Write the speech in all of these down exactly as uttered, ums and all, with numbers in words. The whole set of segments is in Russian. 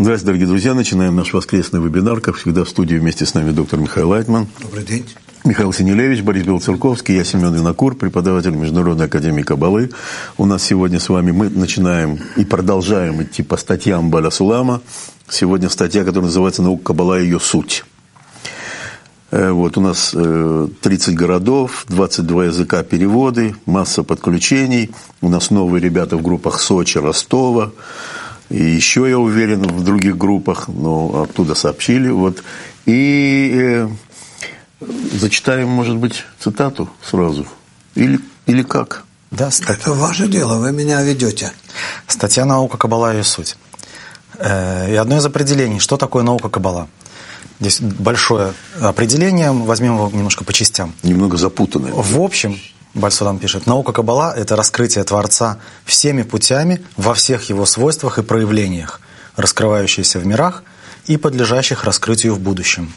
Здравствуйте, дорогие друзья. Начинаем наш воскресный вебинар. Как всегда, в студии вместе с нами доктор Михаил Лайтман. Добрый день. Михаил Синелевич, Борис Белоцерковский, я Семен Винокур, преподаватель Международной академии Каббалы. У нас сегодня с вами мы начинаем и продолжаем идти по статьям Бааля Сулама. Сегодня статья, которая называется «Наука Каббала и ее суть». Вот, у нас тридцать городов, двадцать два языка переводы, масса подключений. У нас новые ребята в группах Сочи, Ростова. И еще, я уверен, в других группах, но оттуда сообщили. Вот. И э, зачитаем, может быть, цитату сразу. Или, или как? Да, это ваше дело, вы меня ведете. Статья «Наука Каббала и ее суть». Э, и одно из определений, что такое наука Каббала. Здесь большое определение, возьмем его немножко по частям. Немного запутанное. В общем, Бааль Сулам пишет, наука Каббала – это раскрытие Творца всеми путями, во всех его свойствах и проявлениях, раскрывающиеся в мирах и подлежащих раскрытию в будущем.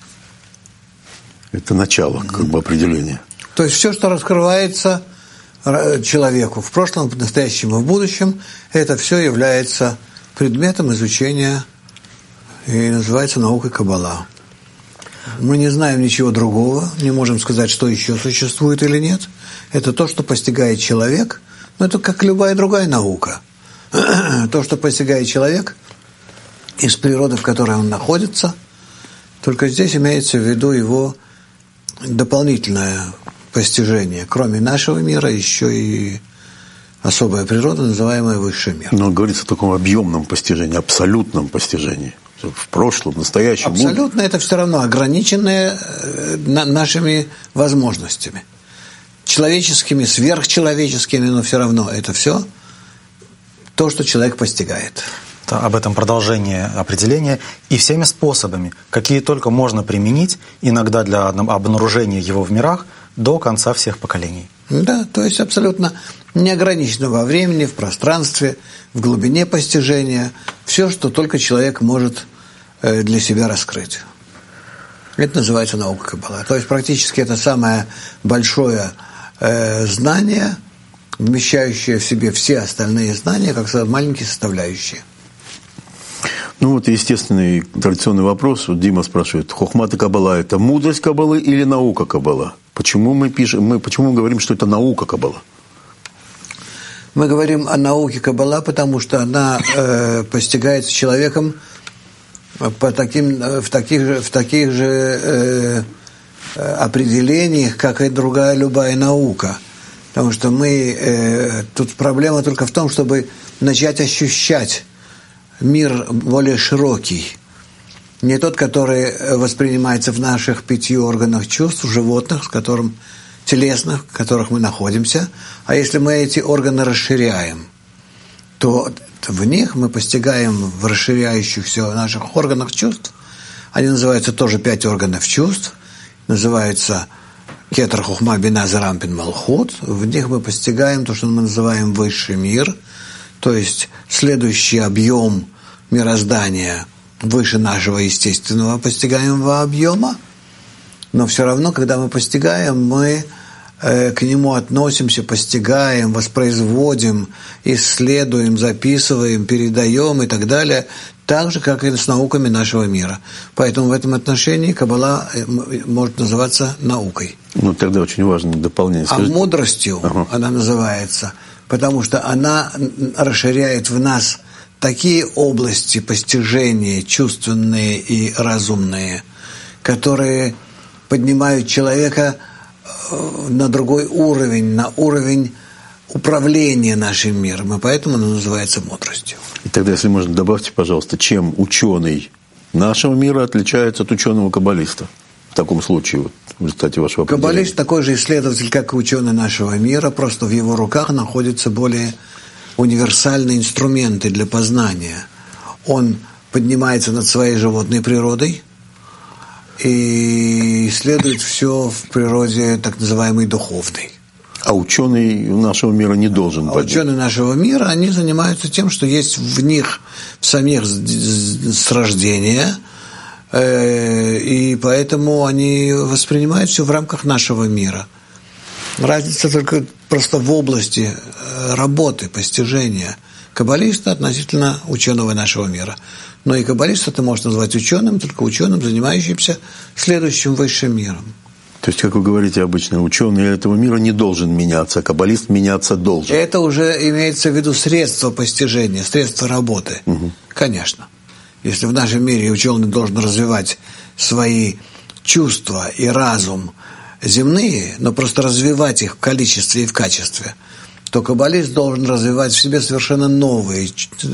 Это начало, как бы, определения. То есть все, что раскрывается человеку в прошлом, в настоящем и в будущем, это все является предметом изучения и называется наукой Каббала. Мы не знаем ничего другого, не можем сказать, что еще существует или нет. Это то, что постигает человек, но это как любая другая наука. То, что постигает человек из природы, в которой он находится, только здесь имеется в виду его дополнительное постижение. Кроме нашего мира, еще и особая природа, называемая высший мир. Но говорится о таком объемном постижении, абсолютном постижении. В прошлом, в настоящем. Абсолютно это все равно ограниченное нашими возможностями. Человеческими, сверхчеловеческими, но все равно это все то, что человек постигает. Об этом продолжение определения и всеми способами, какие только можно применить, иногда для обнаружения его в мирах, до конца всех поколений. Да, то есть абсолютно неограниченно во времени, в пространстве, в глубине постижения, все, что только человек может для себя раскрыть. Это называется наука Каббала. То есть практически это самое большое э, знание, вмещающее в себе все остальные знания, как маленькие составляющие. Ну вот естественный традиционный вопрос. Вот Дима спрашивает, хохмат и Каббала – это мудрость Каббалы или наука Каббала? Почему мы пишем, мы, почему мы говорим, что это наука Каббала? Мы говорим о науке Каббала, потому что она э, постигается человеком по таким, в таких же, в таких же э, определениях, как и другая любая наука. Потому что мы, э, тут проблема только в том, чтобы начать ощущать мир более широкий. Не тот, который воспринимается в наших пяти органах чувств, животных, с которым, телесных, в которых мы находимся. А если мы эти органы расширяем, то в них мы постигаем в расширяющихся наших органах чувств. Они называются тоже пять органов чувств. Называются кетер, хухма, бина, зарампин, малхут. В них мы постигаем то, что мы называем высший мир. То есть следующий объем мироздания выше нашего естественного постигаемого объема. Но все равно, когда мы постигаем, мы к нему относимся, постигаем, воспроизводим, исследуем, записываем, передаем и так далее, так же, как и с науками нашего мира. Поэтому в этом отношении Каббала может называться наукой. Ну, тогда очень важно дополнение. Скажите. А мудростью ага. она называется, потому что она расширяет в нас такие области постижения, чувственные и разумные, которые поднимают человека на другой уровень, на уровень управления нашим миром, и поэтому она называется мудростью. И тогда, если можно, добавьте, пожалуйста, чем ученый нашего мира отличается от ученого-каббалиста? В таком случае, вот, в результате вашего определения. Каббалист такой же исследователь, как и ученый нашего мира, просто в его руках находятся более универсальные инструменты для познания. Он поднимается над своей животной природой и исследует все в природе так называемой духовной. А ученый нашего мира не должен а поднять. Ученые нашего мира, они занимаются тем, что есть в них, в самих с рождения, и поэтому они воспринимают все в рамках нашего мира. Разница только просто в области работы, постижения, каббалиста относительно ученого нашего мира. Но и каббалиста ты можешь назвать ученым, только ученым, занимающимся следующим высшим миром. То есть, как вы говорите обычно, ученый этого мира не должен меняться, а каббалист меняться должен. Это уже имеется в виду средство постижения, средство работы. Угу. Конечно. Если в нашем мире ученый должен развивать свои чувства и разум земные, но просто развивать их в количестве и в качестве, то каббалист должен развивать в себе совершенно новые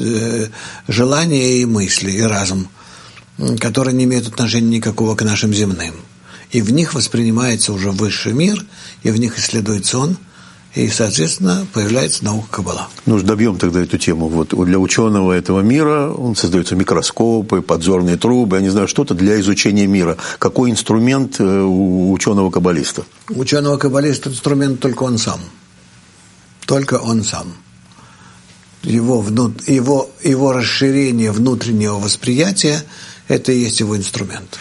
желания и мысли, и разум, которые не имеют отношения никакого к нашим земным. И в них воспринимается уже высший мир, и в них исследуется он, и, соответственно, появляется наука Каббала. Ну, добьем тогда эту тему. Вот для ученого этого мира он создаются микроскопы, подзорные трубы, я не знаю, что-то для изучения мира. Какой инструмент у ученого-каббалиста? У ученого-каббалиста инструмент только он сам. Только он сам. Его, внут... его, его расширение внутреннего восприятия – это и есть его инструмент.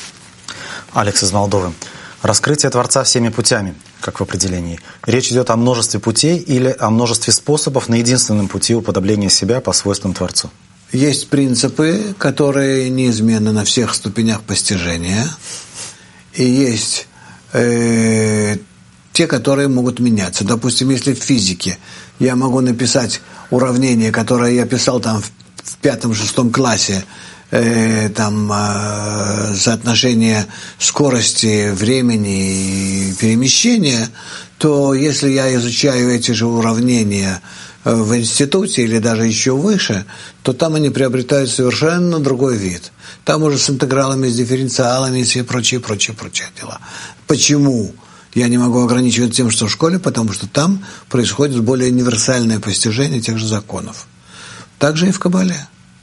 Алекс из Молдовы. Раскрытие Творца всеми путями, как в определении. Речь идет о множестве путей или о множестве способов на единственном пути уподобления себя по свойствам Творцу? Есть принципы, которые неизменны на всех ступенях постижения, и есть э, те, которые могут меняться. Допустим, если в физике я могу написать уравнение, которое я писал там в, в пятом-шестом классе, э, там э, соотношение скорости, времени и перемещения, то если я изучаю эти же уравнения в институте или даже еще выше, то там они приобретают совершенно другой вид. Там уже с интегралами, с дифференциалами и все прочие, прочие, прочие дела. Почему я не могу ограничивать тем, что в школе? Потому что там происходит более универсальное постижение тех же законов. Так же и в Каббале.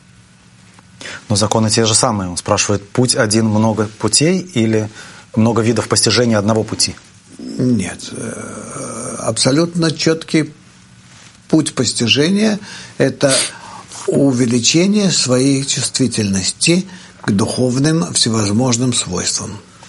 Но законы те же самые. Он спрашивает, путь один, много путей или много видов постижения одного пути? Нет. Абсолютно четкий путь постижения – это увеличение своей чувствительности к духовным всевозможным свойствам.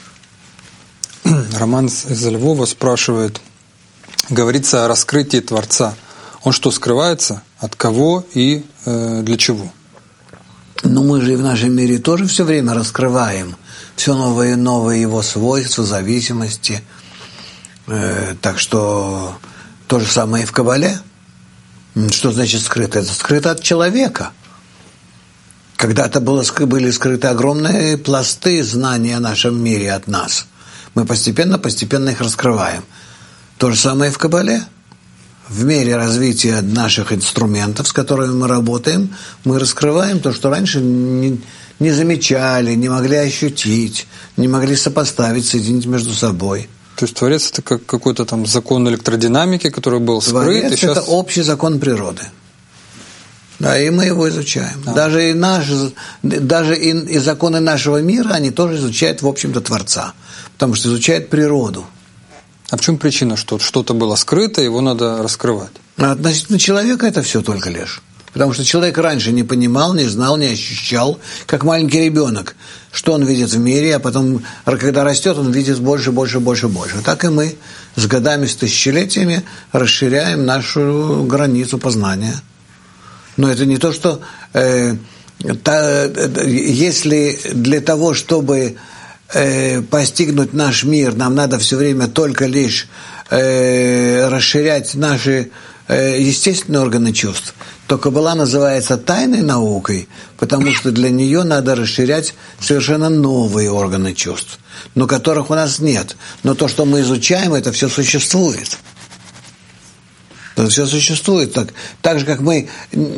Роман из Львова спрашивает, говорится о раскрытии Творца. Он что, скрывается? От кого и э, для чего? Ну, мы же и в нашем мире тоже все время раскрываем все новые и новые его свойства, зависимости. Э, так что то же самое и в Каббале. Что значит скрыто? Это скрыто от человека. Когда-то было, были скрыты огромные пласты знаний о нашем мире от нас. Мы постепенно-постепенно их раскрываем. То же самое и в Каббале. В мере развития наших инструментов, с которыми мы работаем, мы раскрываем то, что раньше не, не замечали, не могли ощутить, не могли сопоставить, соединить между собой. То есть Творец – это как какой-то там закон электродинамики, который был скрыт. Творец – сейчас... это общий закон природы. Да, и мы его изучаем. Да. Даже, и, наш, даже и, и законы нашего мира, они тоже изучают, в общем-то, Творца. Потому что изучают природу. А в чем причина, что что-то было скрыто, его надо раскрывать? А относительно человека это все только лишь. Потому что человек раньше не понимал, не знал, не ощущал, как маленький ребенок, что он видит в мире, а потом, когда растет, он видит больше, больше, больше, больше. Так и мы с годами, с тысячелетиями расширяем нашу границу познания. Но это не то, что э, та, если для того, чтобы э, постигнуть наш мир, нам надо все время только лишь э, расширять наши э, естественные органы чувств, то Каббала называется тайной наукой, потому что для нее надо расширять совершенно новые органы чувств, но которых у нас нет. Но то, что мы изучаем, это все существует. Это все существует. Так, так же, как мы,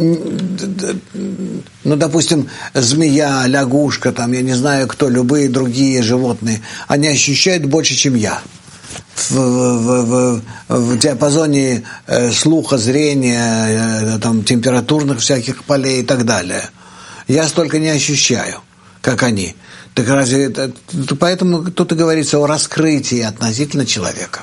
ну, допустим, змея, лягушка, там, я не знаю кто, любые другие животные, они ощущают больше, чем я. В, в, в, в диапазоне э, слуха, зрения, э, там, температурных всяких полей и так далее. Я столько не ощущаю, как они. Так разве это, поэтому тут и говорится о раскрытии относительно человека.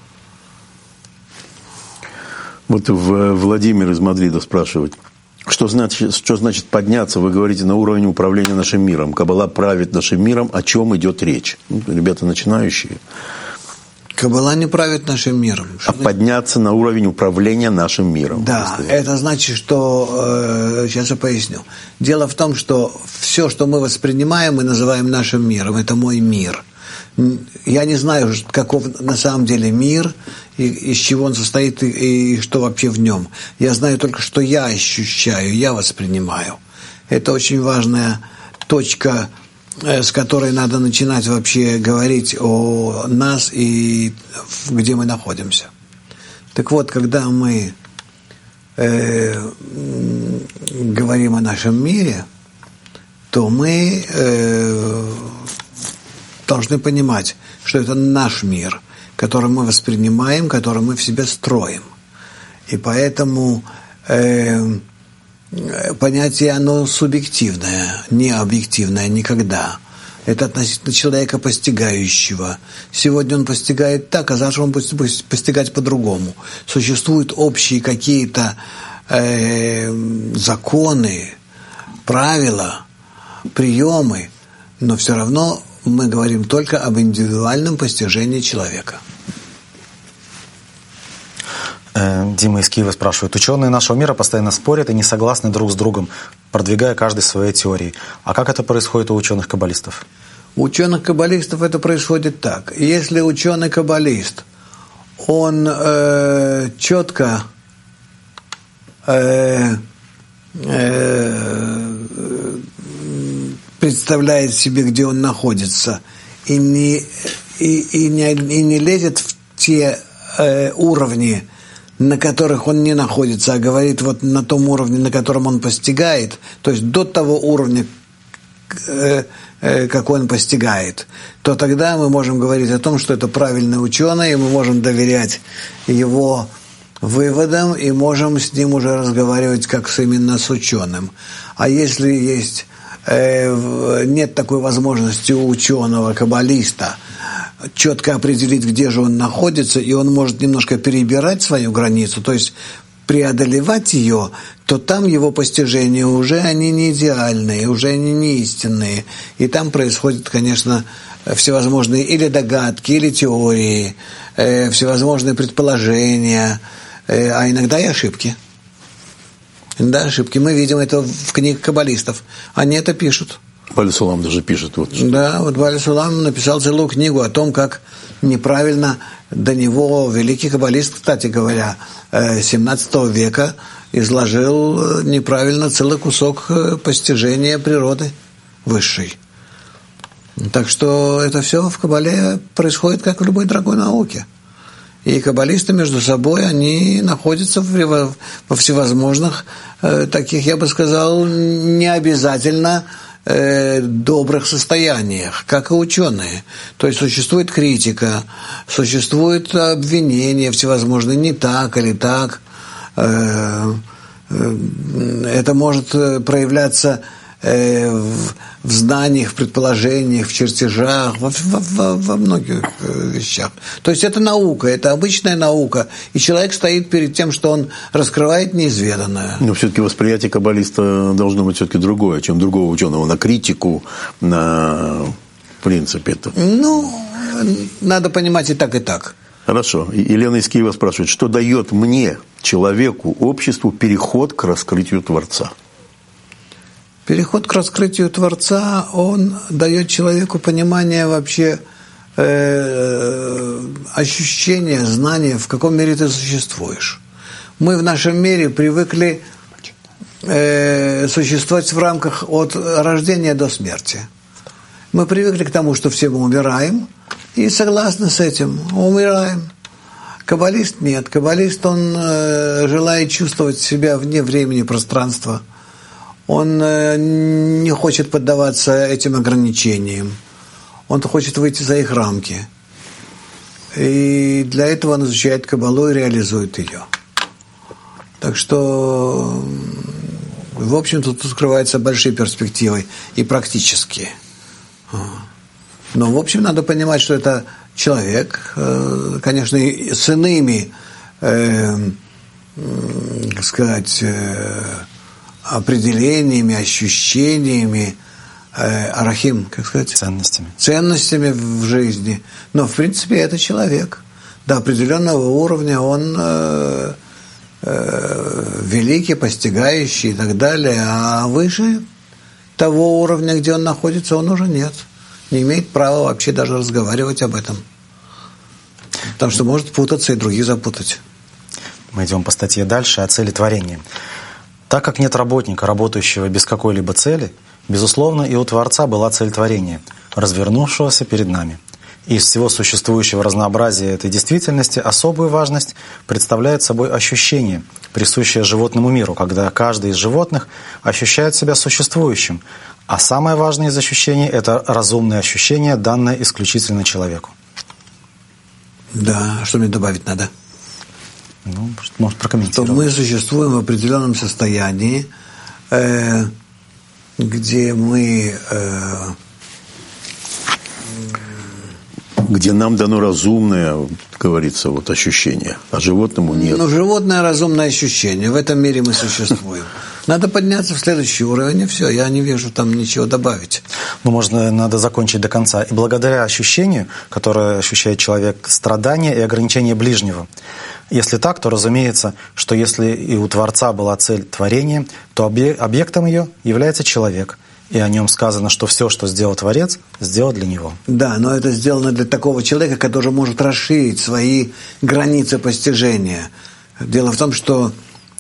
Вот Владимир из Мадрида спрашивает, что значит, что значит подняться, вы говорите, на уровень управления нашим миром. Каббала правит нашим миром, о чем идет речь? Ну, ребята начинающие. Каббала не правит нашим миром. А подняться на уровень управления нашим миром. Да, это значит, что... Э, сейчас я поясню. Дело в том, что все, что мы воспринимаем, мы называем нашим миром. Это мой мир. Я не знаю, каков на самом деле мир, и, из чего он состоит, и, и что вообще в нем. Я знаю только, что я ощущаю, я воспринимаю. Это очень важная точка, с которой надо начинать вообще говорить о нас и где мы находимся. Так вот, когда мы э, говорим о нашем мире, то мы э, должны понимать, что это наш мир, который мы воспринимаем, который мы в себе строим. И поэтому э, понятие, оно субъективное, не объективное никогда. Это относительно человека постигающего. Сегодня он постигает так, а завтра он будет постигать по-другому. Существуют общие какие-то э, законы, правила, приемы, но все равно мы говорим только об индивидуальном постижении человека. Дима из Киева спрашивает. Ученые нашего мира постоянно спорят и не согласны друг с другом, продвигая каждый свои теории. А как это происходит у ученых-каббалистов? У ученых-каббалистов это происходит так. Если ученый-каббалист, он э, четко э, э, представляет себе, где он находится, и не, и, и не, и не лезет в те э, уровни, на которых он не находится, а говорит вот на том уровне, на котором он постигает, то есть до того уровня, э, э, какой он постигает, то тогда мы можем говорить о том, что это правильный ученый, и мы можем доверять его выводам, и можем с ним уже разговаривать как с, именно с ученым. А если есть, э, нет такой возможности у ученого-каббалиста четко определить, где же он находится, и он может немножко перебирать свою границу, то есть преодолевать ее, то там его постижения уже они не идеальные, уже они не истинные. И там происходят, конечно, всевозможные или догадки, или теории, э, всевозможные предположения, э, а иногда и ошибки. Иногда ошибки. Мы видим это в книгах каббалистов. Они это пишут. Бааль Сулам даже пишет. Вот. Да, вот Бааль Сулам написал целую книгу о том, как неправильно до него великий каббалист, кстати говоря, семнадцатого века изложил неправильно целый кусок постижения природы высшей. Так что это все в каббале происходит, как в любой другой науке. И каббалисты между собой, они находятся в, во всевозможных таких, я бы сказал, не обязательно добрых состояниях, как и ученые. То есть существует критика, существует обвинения всевозможные, не так или так. Это может проявляться в, в знаниях, в предположениях, в чертежах, во, во, во многих вещах. То есть это наука, это обычная наука, и человек стоит перед тем, что он раскрывает неизведанное. Но все-таки восприятие каббалиста должно быть все-таки другое, чем другого ученого, на критику, на в принципе это. Ну, надо понимать и так, и так. Хорошо. Елена из Киева спрашивает, что дает мне, человеку, обществу, переход к раскрытию Творца? Переход к раскрытию Творца, он дает человеку понимание вообще, э, ощущение, знание, в каком мире ты существуешь. Мы в нашем мире привыкли э, существовать в рамках от рождения до смерти. Мы привыкли к тому, что все мы умираем, и согласны с этим, умираем. Каббалист нет. Каббалист, он э, желает чувствовать себя вне времени, пространства. Он не хочет поддаваться этим ограничениям. Он хочет выйти за их рамки. И для этого он изучает каббалу и реализует ее. Так что, в общем-то, тут скрываются большие перспективы и практические. Но, в общем, надо понимать, что это человек, конечно, с иными, э, так сказать, определениями, ощущениями, э, арахим, как сказать? Ценностями. Ценностями в жизни. Но, в принципе, это человек. до определенного уровня он э, э, великий, постигающий и так далее, а выше того уровня, где он находится, он уже нет. Не имеет права вообще даже разговаривать об этом. Потому что может путаться и других запутать. Мы идем по статье дальше о цели творения. Так как нет работника, работающего без какой-либо цели, безусловно, и у Творца была цель творения, развернувшегося перед нами. Из всего существующего разнообразия этой действительности особую важность представляет собой ощущение, присущее животному миру, когда каждый из животных ощущает себя существующим, а самое важное из ощущений – это разумное ощущение, данное исключительно человеку. Да, что мне добавить надо? Ну, может, прокомментировать. Что мы существуем в определенном состоянии, э, где мы... Э, где нам дано разумное, говорится, вот ощущение, а животному нет. Ну, животное разумное ощущение. В этом мире мы существуем. Надо подняться в следующий уровень, и все. Я не вижу там ничего добавить. Ну, можно, надо закончить до конца. И благодаря ощущению, которое ощущает человек, страдания и ограничения ближнего. Если так, то разумеется, что если и у Творца была цель творения, то объектом ее является человек. И о нем сказано, что все, что сделал Творец, сделал для него. Да, но это сделано для такого человека, который может расширить свои границы постижения. Дело в том, что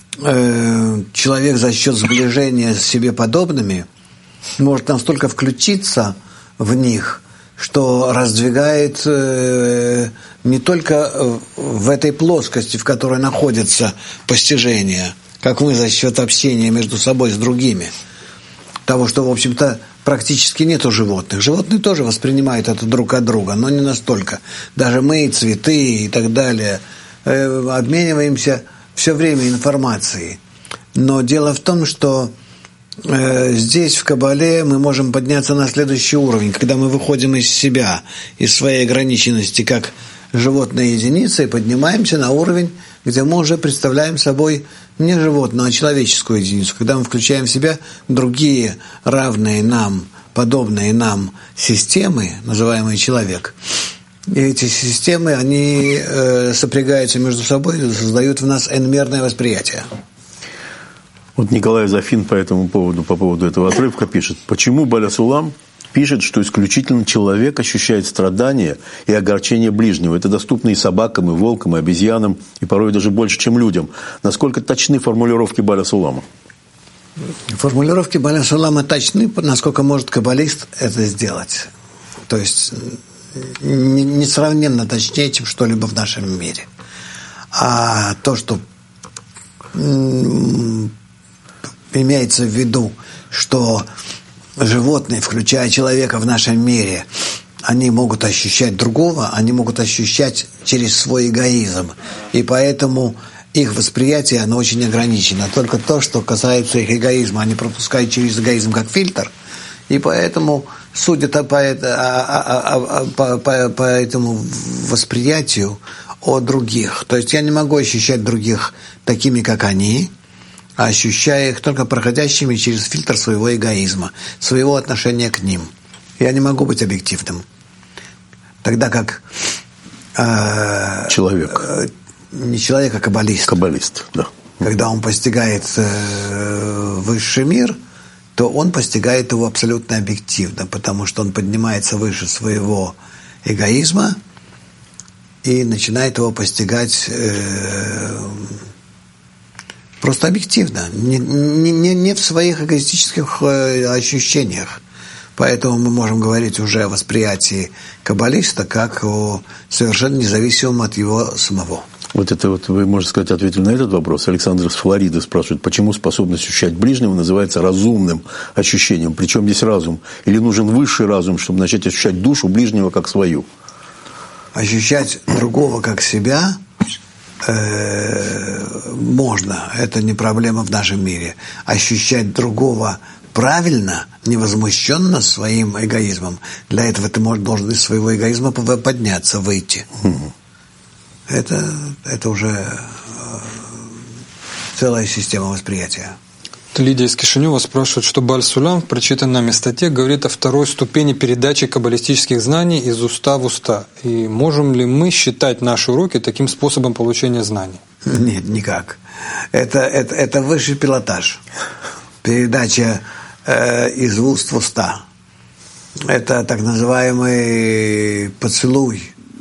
э, человек за счет сближения с себе подобными может настолько включиться в них, что раздвигает э, не только в этой плоскости, в которой находится постижение, как мы за счет общения между собой с другими, того, что, в общем-то, практически нет у животных. Животные тоже воспринимают это друг от друга, но не настолько. Даже мы, цветы и так далее, э, обмениваемся все время информацией. Но дело в том, что э, здесь, в Кабале, мы можем подняться на следующий уровень, когда мы выходим из себя, из своей ограниченности, как животные единицы, и поднимаемся на уровень, где мы уже представляем собой не животную, а человеческую единицу, когда мы включаем в себя другие равные нам, подобные нам системы, называемые человек. И эти системы, они э, сопрягаются между собой и создают в нас n-мерное восприятие. Вот Николай Зафин по этому поводу, по поводу этого отрывка пишет: почему Баля Сулам пишет, что исключительно человек ощущает страдания и огорчение ближнего. Это доступно и собакам, и волкам, и обезьянам, и порой даже больше, чем людям. Насколько точны формулировки Баля Сулама? Формулировки Баля Сулама точны, насколько может каббалист это сделать. То есть несравненно точнее, чем что-либо в нашем мире. А то, что имеется в виду, что животные, включая человека в нашем мире, они могут ощущать другого, они могут ощущать через свой эгоизм. И поэтому их восприятие, оно очень ограничено. Только то, что касается их эгоизма, они пропускают через эгоизм как фильтр. И поэтому судят по, по, по, по, по этому восприятию о других. То есть я не могу ощущать других такими, как они, а ощущая их только проходящими через фильтр своего эгоизма, своего отношения к ним. Я не могу быть объективным. Тогда как э, человек. Э, не человек, а каббалист. Каббалист, да. Когда он постигает э, высший мир, то он постигает его абсолютно объективно, потому что он поднимается выше своего эгоизма и начинает его постигать э, просто объективно, не, не, не в своих эгоистических э, ощущениях. Поэтому мы можем говорить уже о восприятии каббалиста как о совершенно независимом от его самого. Вот это вот вы, можно сказать, ответили на этот вопрос. Александр из Флориды спрашивает, почему способность ощущать ближнего называется разумным ощущением? Причем здесь разум? Или нужен высший разум, чтобы начать ощущать душу ближнего как свою? Ощущать другого как себя э, можно. Это не проблема в нашем мире. Ощущать другого правильно, невозмущенно своим эгоизмом. Для этого ты можешь, должен из своего эгоизма подняться, выйти. Угу. Это, это уже целая система восприятия. Лидия из Кишинева спрашивает, что Бааль Сулам в прочитанной нами статье говорит о второй ступени передачи каббалистических знаний из уста в уста. И можем ли мы считать наши уроки таким способом получения знаний? Нет, никак. Это, это, это высший пилотаж. Передача э, из уст в уста. Это так называемый поцелуй,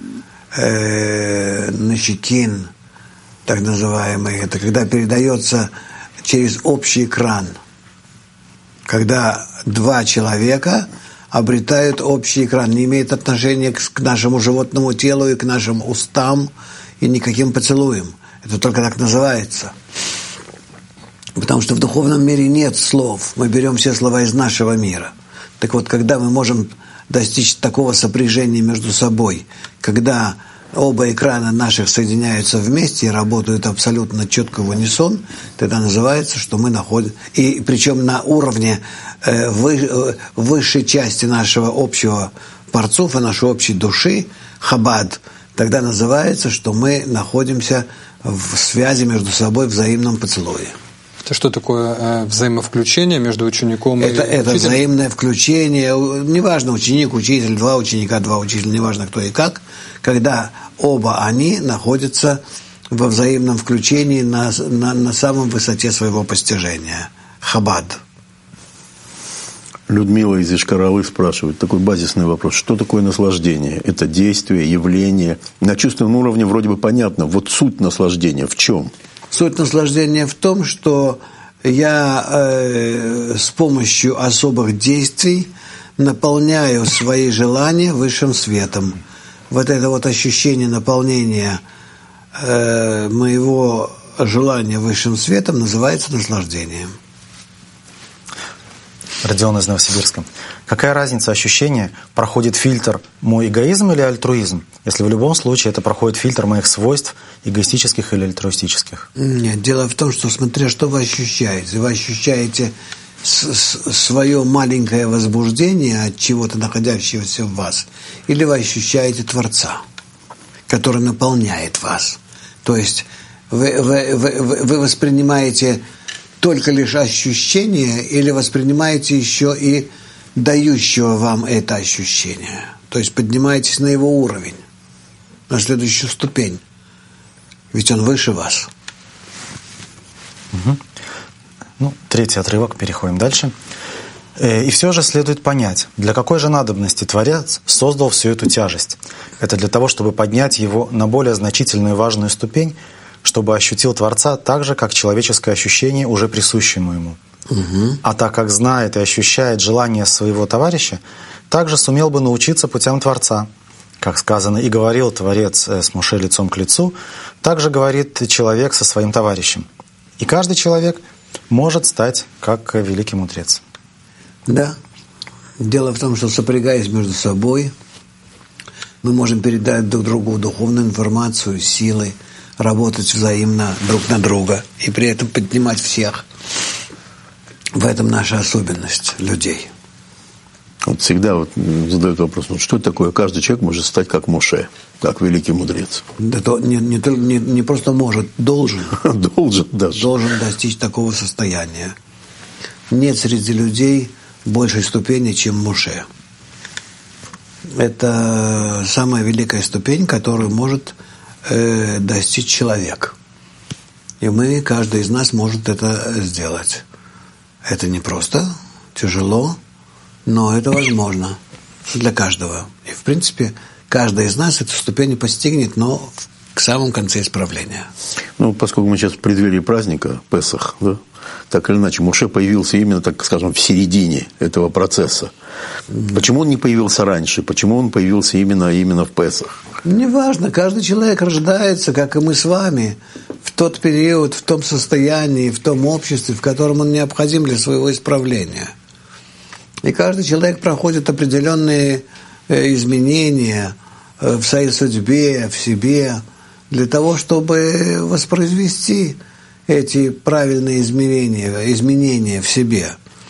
э, нащекин, так называемый. Это когда передается через общий экран, когда два человека обретают общий экран, не имеет отношения к, к нашему животному телу и к нашим устам и никаким поцелуем. Это только так называется. Потому что в духовном мире нет слов. Мы берем все слова из нашего мира. Так вот, когда мы можем достичь такого сопряжения между собой, когда оба экрана наших соединяются вместе и работают абсолютно четко в унисон, тогда называется, что мы находим... И причем на уровне э, вы, э, высшей части нашего общего парцуфа, нашей общей души, хабад, тогда называется, что мы находимся в связи между собой, в взаимном поцелуе. Это что такое э, взаимовключение между учеником это, и это учителем? Взаимное включение, неважно, ученик, учитель, два ученика, два учителя, неважно кто и как, когда оба они находятся во взаимном включении на, на, на самом высоте своего постижения. Хабад. Людмила из Ишкаралы спрашивает такой базисный вопрос. Что такое наслаждение? Это действие, явление. На чувственном уровне вроде бы понятно. Вот суть наслаждения в чем? Суть наслаждения в том, что я э, с помощью особых действий наполняю свои желания высшим светом. Вот это вот ощущение наполнения э, моего желания высшим светом называется наслаждением. Родион из Новосибирска. Какая разница ощущения? Проходит фильтр мой эгоизм или альтруизм? Если в любом случае это проходит фильтр моих свойств, эгоистических или альтруистических? Нет, дело в том, что смотря что вы ощущаете. Вы ощущаете свое маленькое возбуждение от чего-то, находящегося в вас, или вы ощущаете Творца, который наполняет вас. То есть вы, вы, вы, вы воспринимаете только лишь ощущение или воспринимаете еще и дающего вам это ощущение. То есть поднимаетесь на его уровень, на следующую ступень. Ведь он выше вас. Угу. Ну, третий отрывок, переходим дальше. «И все же следует понять, для какой же надобности Творец создал всю эту тяжесть. Это для того, чтобы поднять его на более значительную и важную ступень, чтобы ощутил Творца так же, как человеческое ощущение, уже присущему ему. Угу. А так как знает и ощущает желание своего товарища, также сумел бы научиться путям Творца. Как сказано, и говорил Творец с Моше лицом к лицу, также говорит человек со своим товарищем. И каждый человек может стать как великий мудрец». Да. Дело в том, что, сопрягаясь между собой, мы можем передать друг другу духовную информацию, силы, работать взаимно друг на друга и при этом поднимать всех. В этом наша особенность людей. Вот всегда вот задают вопрос, ну, что такое? Каждый человек может стать как Моше, как великий мудрец. Да то не, не, не, не просто может, должен. Должен даже. Должен достичь такого состояния. Нет среди людей большей ступени, чем Моше. Это самая великая ступень, которую может э, достичь человек. И мы, каждый из нас может это сделать. Это непросто, тяжело, но это возможно для каждого. И, в принципе, каждый из нас эту ступень постигнет, но к самому конце исправления. Ну, поскольку мы сейчас в преддверии праздника, Песах, да, так или иначе, Моше появился именно, так скажем, в середине этого процесса. Почему он не появился раньше? Почему он появился именно, именно в Песах? Неважно, каждый человек рождается, как и мы с вами, в тот период, в том состоянии, в том обществе, в котором он необходим для своего исправления. И каждый человек проходит определенные изменения в своей судьбе, в себе, для того, чтобы воспроизвести эти правильные изменения, изменения в себе.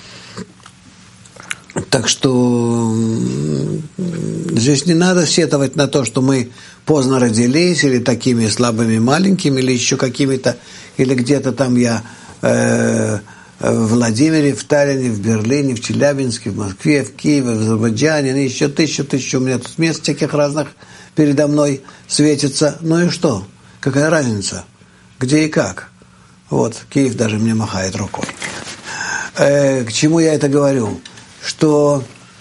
Так что здесь не надо сетовать на то, что мы поздно родились, или такими слабыми маленькими, или еще какими-то, или где-то там я э, в Владимире, в Таллине, в Берлине, в Челябинске, в Москве, в Киеве, в Азербайджане, ну, еще тысячу, тысячу у меня тут мест всяких разных передо мной светится. Ну и что? Какая разница? Где и как? Вот, Киев даже мне махает рукой. Э, к чему я это говорю? Что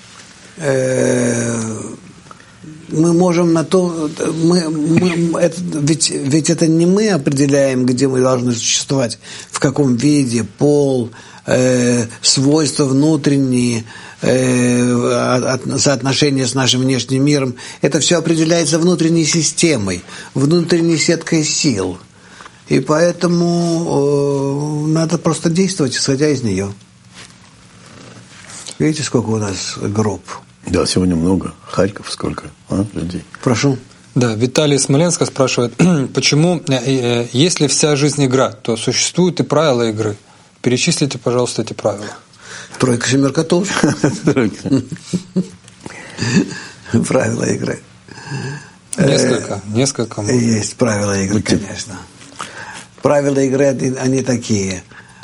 э, мы можем на то... Мы, мы, это, ведь, ведь это не мы определяем, где мы должны существовать, в каком виде, пол, э, свойства внутренние, э, соотношение с нашим внешним миром. Это все определяется внутренней системой, внутренней сеткой сил. И поэтому э, надо просто действовать, исходя из нее. Видите, сколько у нас групп? Да, сегодня много. Харьков сколько а, людей. Прошу. Да, Виталий Смоленска спрашивает, почему, если вся жизнь игра, то существуют и правила игры? Перечислите, пожалуйста, эти правила. Тройка, семерка, туз. Правила игры. Несколько, несколько. Есть правила игры, конечно. Правила игры, они такие.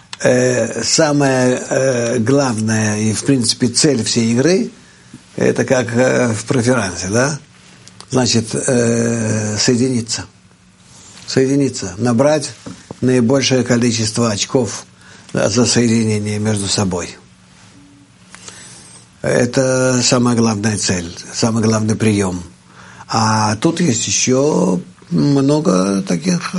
Самое главное и, в принципе, цель всей игры – это как в преферансе, да? Значит, соединиться. Соединиться. Набрать наибольшее количество очков за соединение между собой. Это самая главная цель, самый главный прием. А тут есть еще много таких,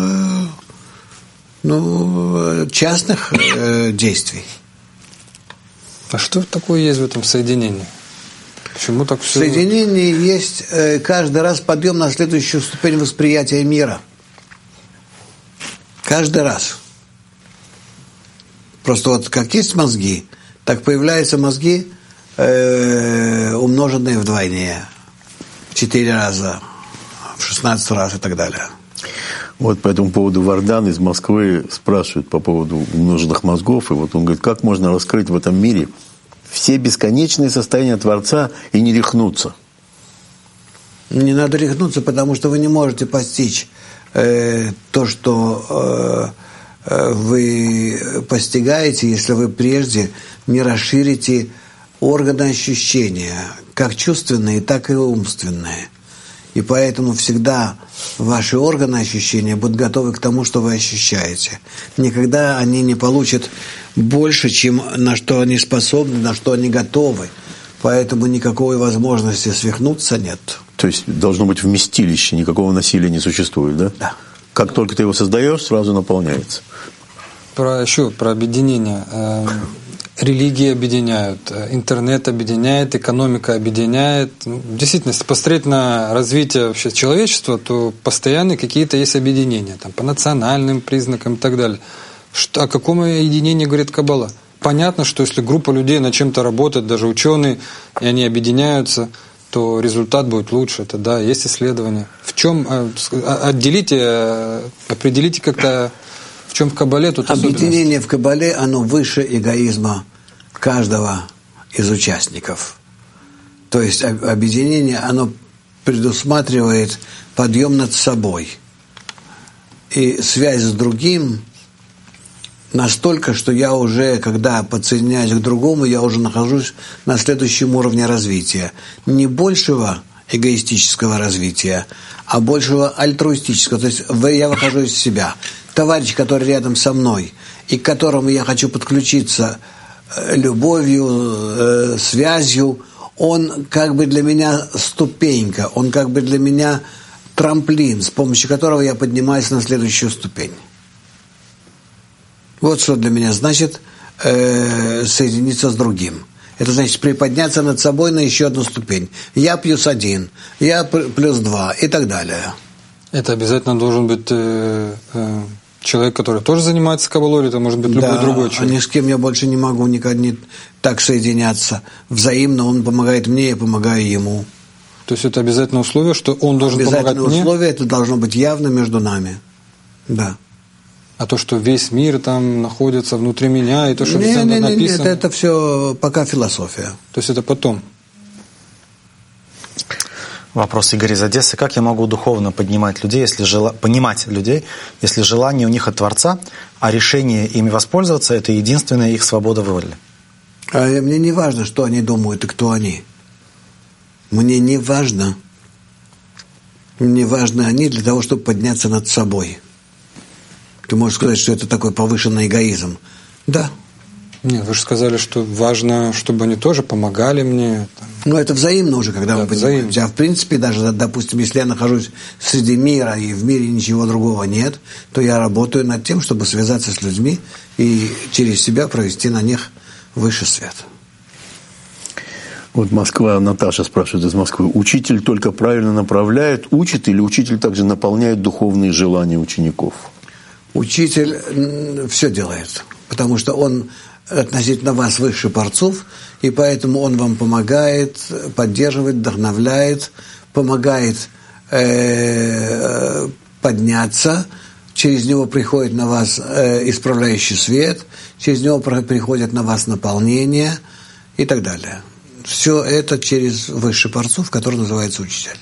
ну, частных действий. А что такое есть в этом соединении? Почему так все? В соединении есть каждый раз подъем на следующую ступень восприятия мира. Каждый раз. Просто вот как есть мозги, так появляются мозги, э, умноженные вдвойне. В четыре раза, в шестнадцать раз и так далее. Вот по этому поводу Вардан из Москвы спрашивает по поводу умноженных мозгов. И вот он говорит, как можно раскрыть в этом мире все бесконечные состояния Творца и не рехнуться? Не надо рехнуться, потому что вы не можете постичь э, то, что э, вы постигаете, если вы прежде не расширите органы ощущения, как чувственные, так и умственные. И поэтому всегда ваши органы ощущения будут готовы к тому, что вы ощущаете. Никогда они не получат больше, чем на что они способны, на что они готовы. Поэтому никакой возможности свихнуться нет. То есть должно быть вместилище, никакого насилия не существует, да? Да. Как только ты его создаешь, сразу наполняется. Про, еще про объединение. Религии объединяют, интернет объединяет, экономика объединяет. Действительно, если посмотреть на развитие вообще человечества, то постоянно какие-то есть объединения, там, по национальным признакам и так далее. Что, о каком объединении говорит Каббала? Понятно, что если группа людей над чем-то работает, даже ученые, и они объединяются, то результат будет лучше. Это да, есть исследования. В чем отделите, определите как-то, в чем в Каббале тут объединение в Каббале, оно выше эгоизма каждого из участников. То есть объединение, оно предусматривает подъем над собой и связь с другим настолько, что я уже, когда подсоединяюсь к другому, я уже нахожусь на следующем уровне развития. Не большего эгоистического развития, а большего альтруистического. То есть я выхожу из себя. Товарищ, который рядом со мной, и к которому я хочу подключиться любовью, связью, он как бы для меня ступенька, он как бы для меня трамплин, с помощью которого я поднимаюсь на следующую ступень. Вот что для меня значит э, соединиться с другим. Это значит приподняться над собой на еще одну ступень. Я плюс один, я плюс два и так далее. Это обязательно должен быть э, э, человек, который тоже занимается каббалой, или это может быть любой да, другой человек? Да, ни с кем я больше не могу никогда не так соединяться. Взаимно он помогает мне, я помогаю ему. То есть это обязательное условие, что он должен помогать мне? Обязательное условие, это должно быть явно между нами. Да. А то, что весь мир там находится внутри меня, и то, что не, там не, написано... Нет, это, это все пока философия. То есть это потом? Вопрос Игоря из Одессы. Как я могу духовно поднимать людей, если жела... понимать людей, если желание у них от Творца, а решение ими воспользоваться – это единственная их свобода воли? А мне не важно, что они думают и кто они. Мне не важно. Мне важны они для того, чтобы подняться над собой. Ты можешь сказать, что это такой повышенный эгоизм. Да. Нет, вы же сказали, что важно, чтобы они тоже помогали мне. Ну, это взаимно уже, когда да, мы поднимаемся. А в принципе, даже, допустим, если я нахожусь среди мира, и в мире ничего другого нет, то я работаю над тем, чтобы связаться с людьми и через себя провести на них высший свет. Вот Москва, Наташа спрашивает из Москвы. Учитель только правильно направляет, учит, или учитель также наполняет духовные желания учеников? Учитель все делает, потому что он относительно вас выше порцов, и поэтому он вам помогает, поддерживает, вдохновляет, помогает э, подняться, через него приходит на вас э, исправляющий свет, через него приходит на вас наполнение и так далее. Все это через высший порцов, который называется учитель.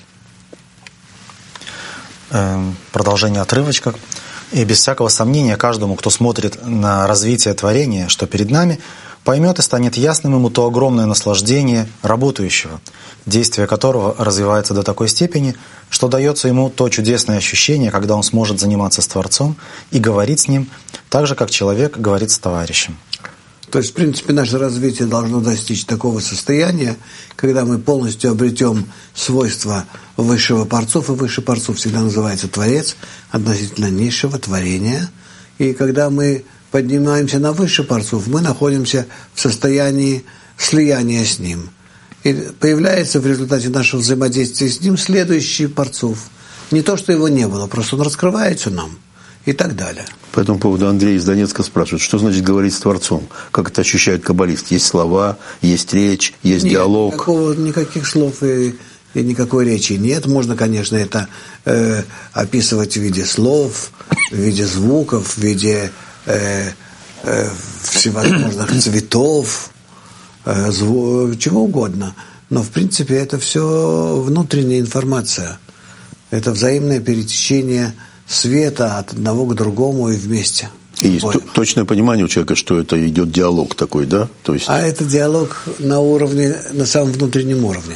Продолжение отрывочка. И без всякого сомнения каждому, кто смотрит на развитие творения, что перед нами, поймет и станет ясным ему то огромное наслаждение работающего, действие которого развивается до такой степени, что дается ему то чудесное ощущение, когда он сможет заниматься с Творцом и говорить с Ним, так же, как человек говорит с товарищем. То есть, в принципе, наше развитие должно достичь такого состояния, когда мы полностью обретем свойства высшего порцов, и высший порцов всегда называется Творец, относительно низшего творения. И когда мы поднимаемся на высший порцов, мы находимся в состоянии слияния с Ним. И появляется в результате нашего взаимодействия с Ним следующий порцов. Не то, что его не было, просто он раскрывается нам. И так далее. По этому поводу Андрей из Донецка спрашивает, что значит говорить с Творцом? Как это ощущает каббалист? Есть слова, есть речь, есть нет, диалог? Никакого, никаких слов и, и никакой речи нет. Можно, конечно, это э, описывать в виде слов, в виде звуков, в виде э, э, всевозможных цветов, э, зву- чего угодно. Но, в принципе, это все внутренняя информация. Это взаимное перетечение света от одного к другому и вместе. И есть т- точное понимание у человека, что это идет диалог такой, да? То есть... А это диалог на уровне, на самом внутреннем уровне.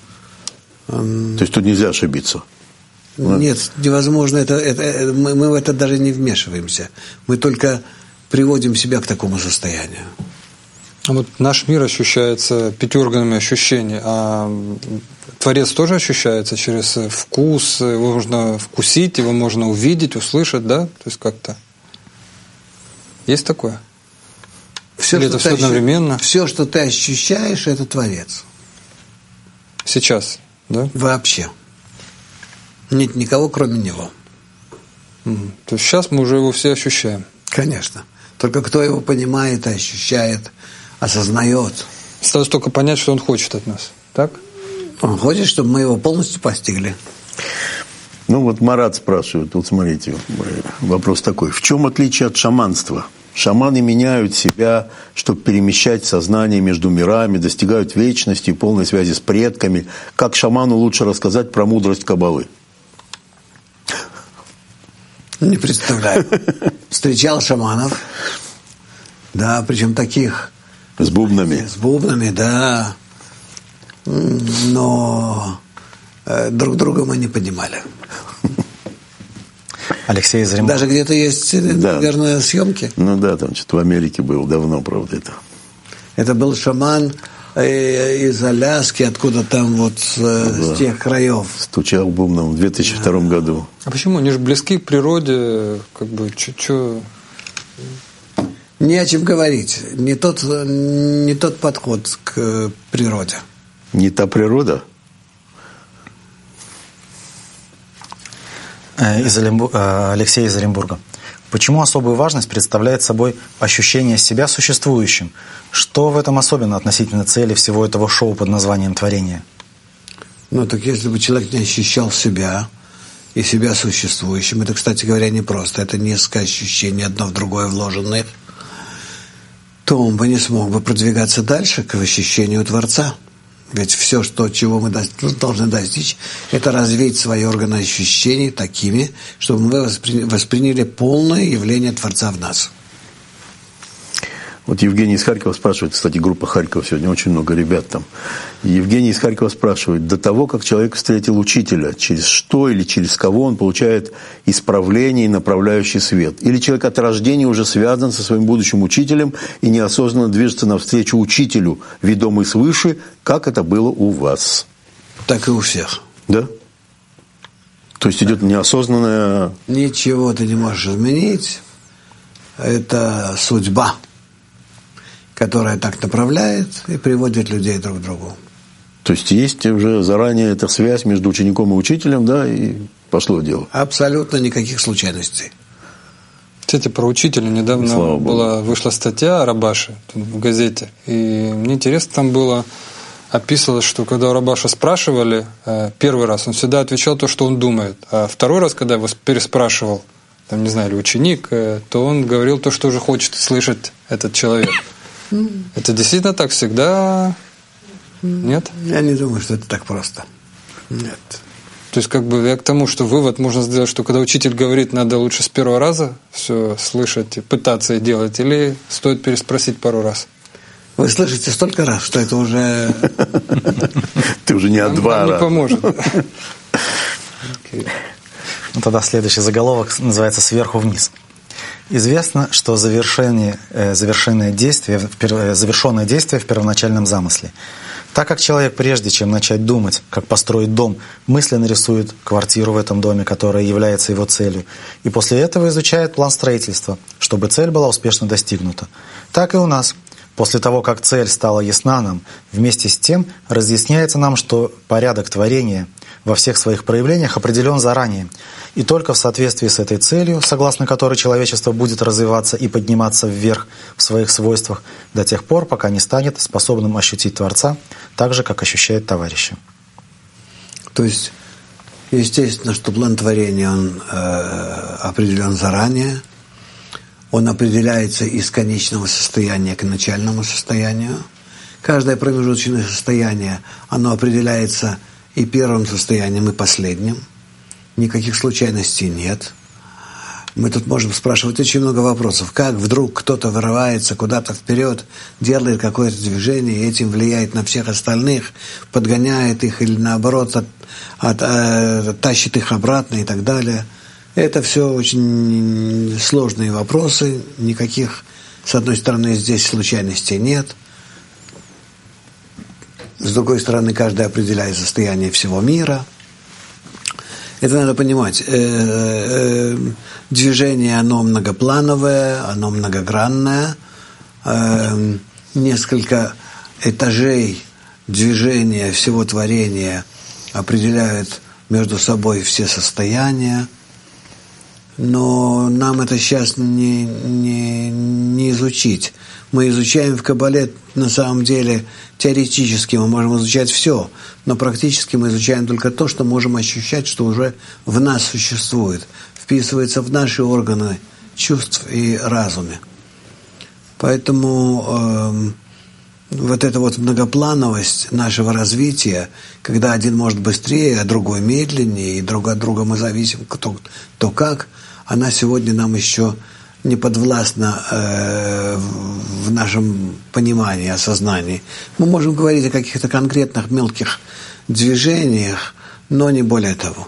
То есть тут нельзя ошибиться? Нет, невозможно. Это, это, мы, мы в это даже не вмешиваемся. Мы только приводим себя к такому состоянию. Вот наш мир ощущается пятью органами ощущений, а Творец тоже ощущается через вкус, его можно вкусить, его можно увидеть, услышать, да? То есть как-то есть такое? Все, Или что это все ощущ... одновременно? Все, что ты ощущаешь, это Творец. Сейчас, да? Вообще. Нет никого, кроме него. Угу. То есть сейчас мы уже его все ощущаем. Конечно. Только кто его понимает, ощущает, осознает. Осталось только понять, что он хочет от нас. Так? Он хочет, чтобы мы его полностью постигли. Ну вот Марат спрашивает, вот смотрите, вопрос такой. В чем отличие от шаманства? Шаманы меняют себя, чтобы перемещать сознание между мирами, достигают вечности и полной связи с предками. Как шаману лучше рассказать про мудрость Каббалы? Не представляю. Встречал шаманов. Да, причем таких. С бубнами? С бубнами, да. Но э, друг друга мы не понимали. Алексей из Оренбурга. Даже где-то есть, да. наверное, съемки. Ну да, там что-то в Америке был давно, правда, это. Это был шаман э, из Аляски, откуда там вот э, да. с тех краев. Стучал бубном в две тысячи втором да. году. А почему? Они же близки к природе, как бы, чё... Не о чем говорить. Не тот, не тот подход к природе. Не та природа? Из Оренбурга, Алексей из Оренбурга. Почему особую важность представляет собой ощущение себя существующим? Что в этом особенно относительно цели всего этого шоу под названием «Творение»? Ну, так если бы человек не ощущал себя и себя существующим, это, кстати говоря, непросто. Это несколько ощущений, одно в другое вложенных, то он бы не смог бы продвигаться дальше к ощущению Творца. Ведь все, что, чего мы должны достичь, это развить свои органы ощущений такими, чтобы мы воспри... восприняли полное явление Творца в нас. Вот Евгений из Харькова спрашивает, кстати, группа Харькова сегодня, очень много ребят там. Евгений из Харькова спрашивает, до того, как человек встретил учителя, через что или через кого он получает исправление и направляющий свет? Или человек от рождения уже связан со своим будущим учителем и неосознанно движется навстречу учителю, ведомый свыше, как это было у вас? Так и у всех. Да? То есть идет неосознанное... Ничего ты не можешь изменить. Это судьба, которая так направляет и приводит людей друг к другу. То есть есть уже заранее эта связь между учеником и учителем, да, и пошло дело. Абсолютно никаких случайностей. Кстати, про учителя недавно была, вышла статья о Рабаше в газете, и мне интересно, там было описывалось, что когда у Рабаша спрашивали первый раз, он всегда отвечал то, что он думает, а второй раз, когда его переспрашивал, там, не знаю, или ученик, то он говорил то, что уже хочет слышать этот человек. Это действительно так всегда? Нет? Я не думаю, что это так просто. Нет. То есть, как бы, я к тому, что вывод можно сделать, что когда учитель говорит, надо лучше с первого раза все слышать, пытаться и делать, или стоит переспросить пару раз? Вы слышите столько раз, что это уже... Ты уже не от два раза. Не поможет. Ну, тогда следующий заголовок называется «Сверху вниз». Известно, что завершение, завершенное действие, завершенное действие в первоначальном замысле. Так как человек, прежде чем начать думать, как построить дом, мысленно рисует квартиру в этом доме, которая является его целью, и после этого изучает план строительства, чтобы цель была успешно достигнута. Так и у нас. После того, как цель стала ясна нам, вместе с тем разъясняется нам, что порядок творения во всех своих проявлениях определен заранее, и только в соответствии с этой целью, согласно которой человечество будет развиваться и подниматься вверх в своих свойствах до тех пор, пока не станет способным ощутить Творца так же, как ощущает товарища. То есть, естественно, что план творения, он э, определен заранее, он определяется из конечного состояния к начальному состоянию. Каждое промежуточное состояние, оно определяется и первым состоянием, и последним. Никаких случайностей нет. Мы тут можем спрашивать очень много вопросов. Как вдруг кто-то вырывается куда-то вперед, делает какое-то движение, и этим влияет на всех остальных, подгоняет их или наоборот от, от, э, тащит их обратно и так далее. Это все очень сложные вопросы. Никаких, с одной стороны, здесь случайностей нет. С другой стороны, каждый определяет состояние всего мира. Это надо понимать. Движение, оно многоплановое, оно многогранное. Несколько этажей движения всего творения определяют между собой все состояния. Но нам это сейчас не, не, не изучить. Мы изучаем в Кабале, на самом деле, теоретически мы можем изучать все, но практически мы изучаем только то, что можем ощущать, что уже в нас существует, вписывается в наши органы чувств и разуме. Поэтому э, вот эта вот многоплановость нашего развития, когда один может быстрее, а другой медленнее, и друг от друга мы зависим, кто, то как, она сегодня нам еще не подвластна э, в нашем понимании, осознании. Мы можем говорить о каких-то конкретных мелких движениях, но не более того.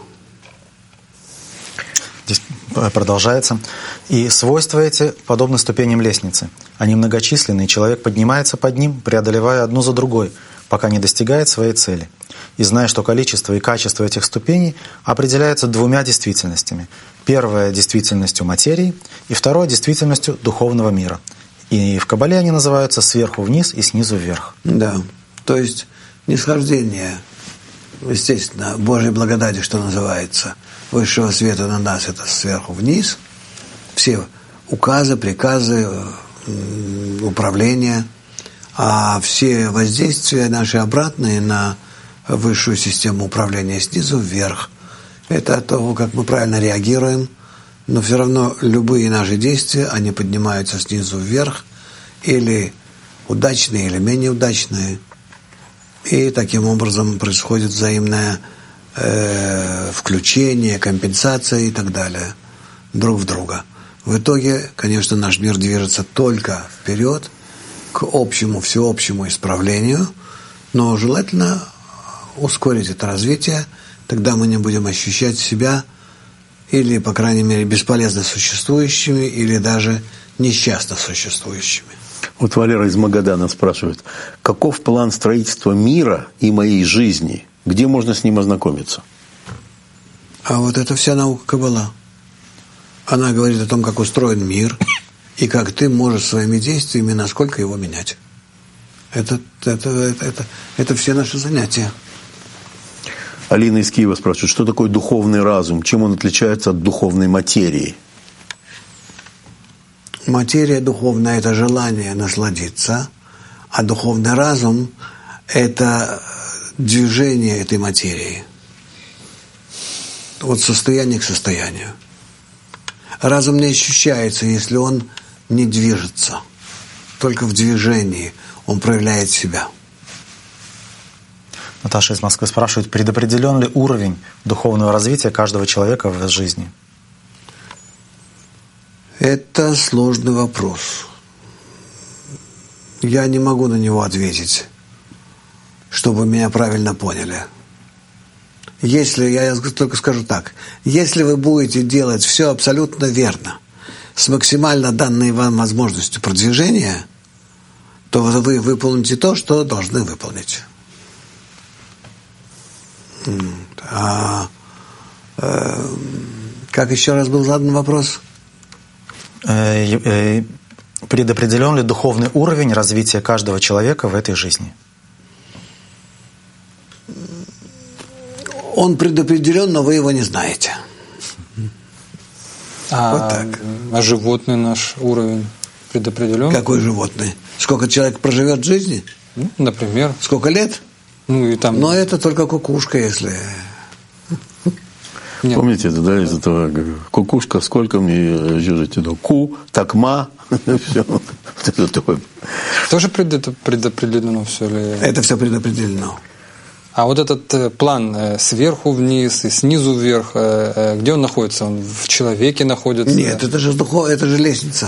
Здесь продолжается. И свойства эти подобны ступеням лестницы. Они многочисленны, и человек поднимается под ним, преодолевая одну за другой, пока не достигает своей цели. И зная, что количество и качество этих ступеней определяются двумя действительностями. Первая – действительностью материи, и вторая – действительностью духовного мира. И в Кабале они называются сверху вниз и снизу вверх. Да, то есть нисхождение, естественно, Божьей благодати, что называется, высшего света на нас – это сверху вниз. Все указы, приказы, управления, а все воздействия наши обратные на высшую систему управления снизу вверх. Это от того, как мы правильно реагируем, но все равно любые наши действия, они поднимаются снизу вверх, или удачные, или менее удачные. И таким образом происходит взаимное э, включение, компенсация и так далее друг в друга. В итоге, конечно, наш мир движется только вперед, к общему, всеобщему исправлению, но желательно ускорить это развитие, тогда мы не будем ощущать себя или, по крайней мере, бесполезно существующими, или даже несчастно существующими. Вот Валера из Магадана спрашивает, каков план строительства мира и моей жизни? Где можно с ним ознакомиться? А вот это вся наука Каббала. Она говорит о том, как устроен мир, и как ты можешь своими действиями, насколько его менять. Это, это, это, это, это все наши занятия. Алина из Киева спрашивает, что такое духовный разум? Чем он отличается от духовной материи? Материя духовная – это желание насладиться, а духовный разум – это движение этой материи. От состояния к состоянию. Разум не ощущается, если он не движется. Только в движении он проявляет себя. Наташа из Москвы спрашивает, предопределен ли уровень духовного развития каждого человека в жизни? Это сложный вопрос. Я не могу на него ответить, чтобы меня правильно поняли. Если, я только скажу так, если вы будете делать все абсолютно верно, с максимально данной вам возможностью продвижения, то вы выполните то, что должны выполнить. А, э, как еще раз был задан вопрос? Предопределен ли духовный уровень развития каждого человека в этой жизни? Он предопределен, но вы его не знаете. А, вот так. А животный наш уровень предопределен? Какой животный? Сколько человек проживет в жизни? Ну, например. Сколько лет? Ну, и там... Но это только кукушка, если... Нет. Помните это, да, из этого кукушка, сколько мне жить? Ку, такма, все. Тоже предопределено все ли? Это все предопределено. А вот этот план сверху вниз и снизу вверх, где он находится? Он в человеке находится? Нет, это же духов, это же лестница.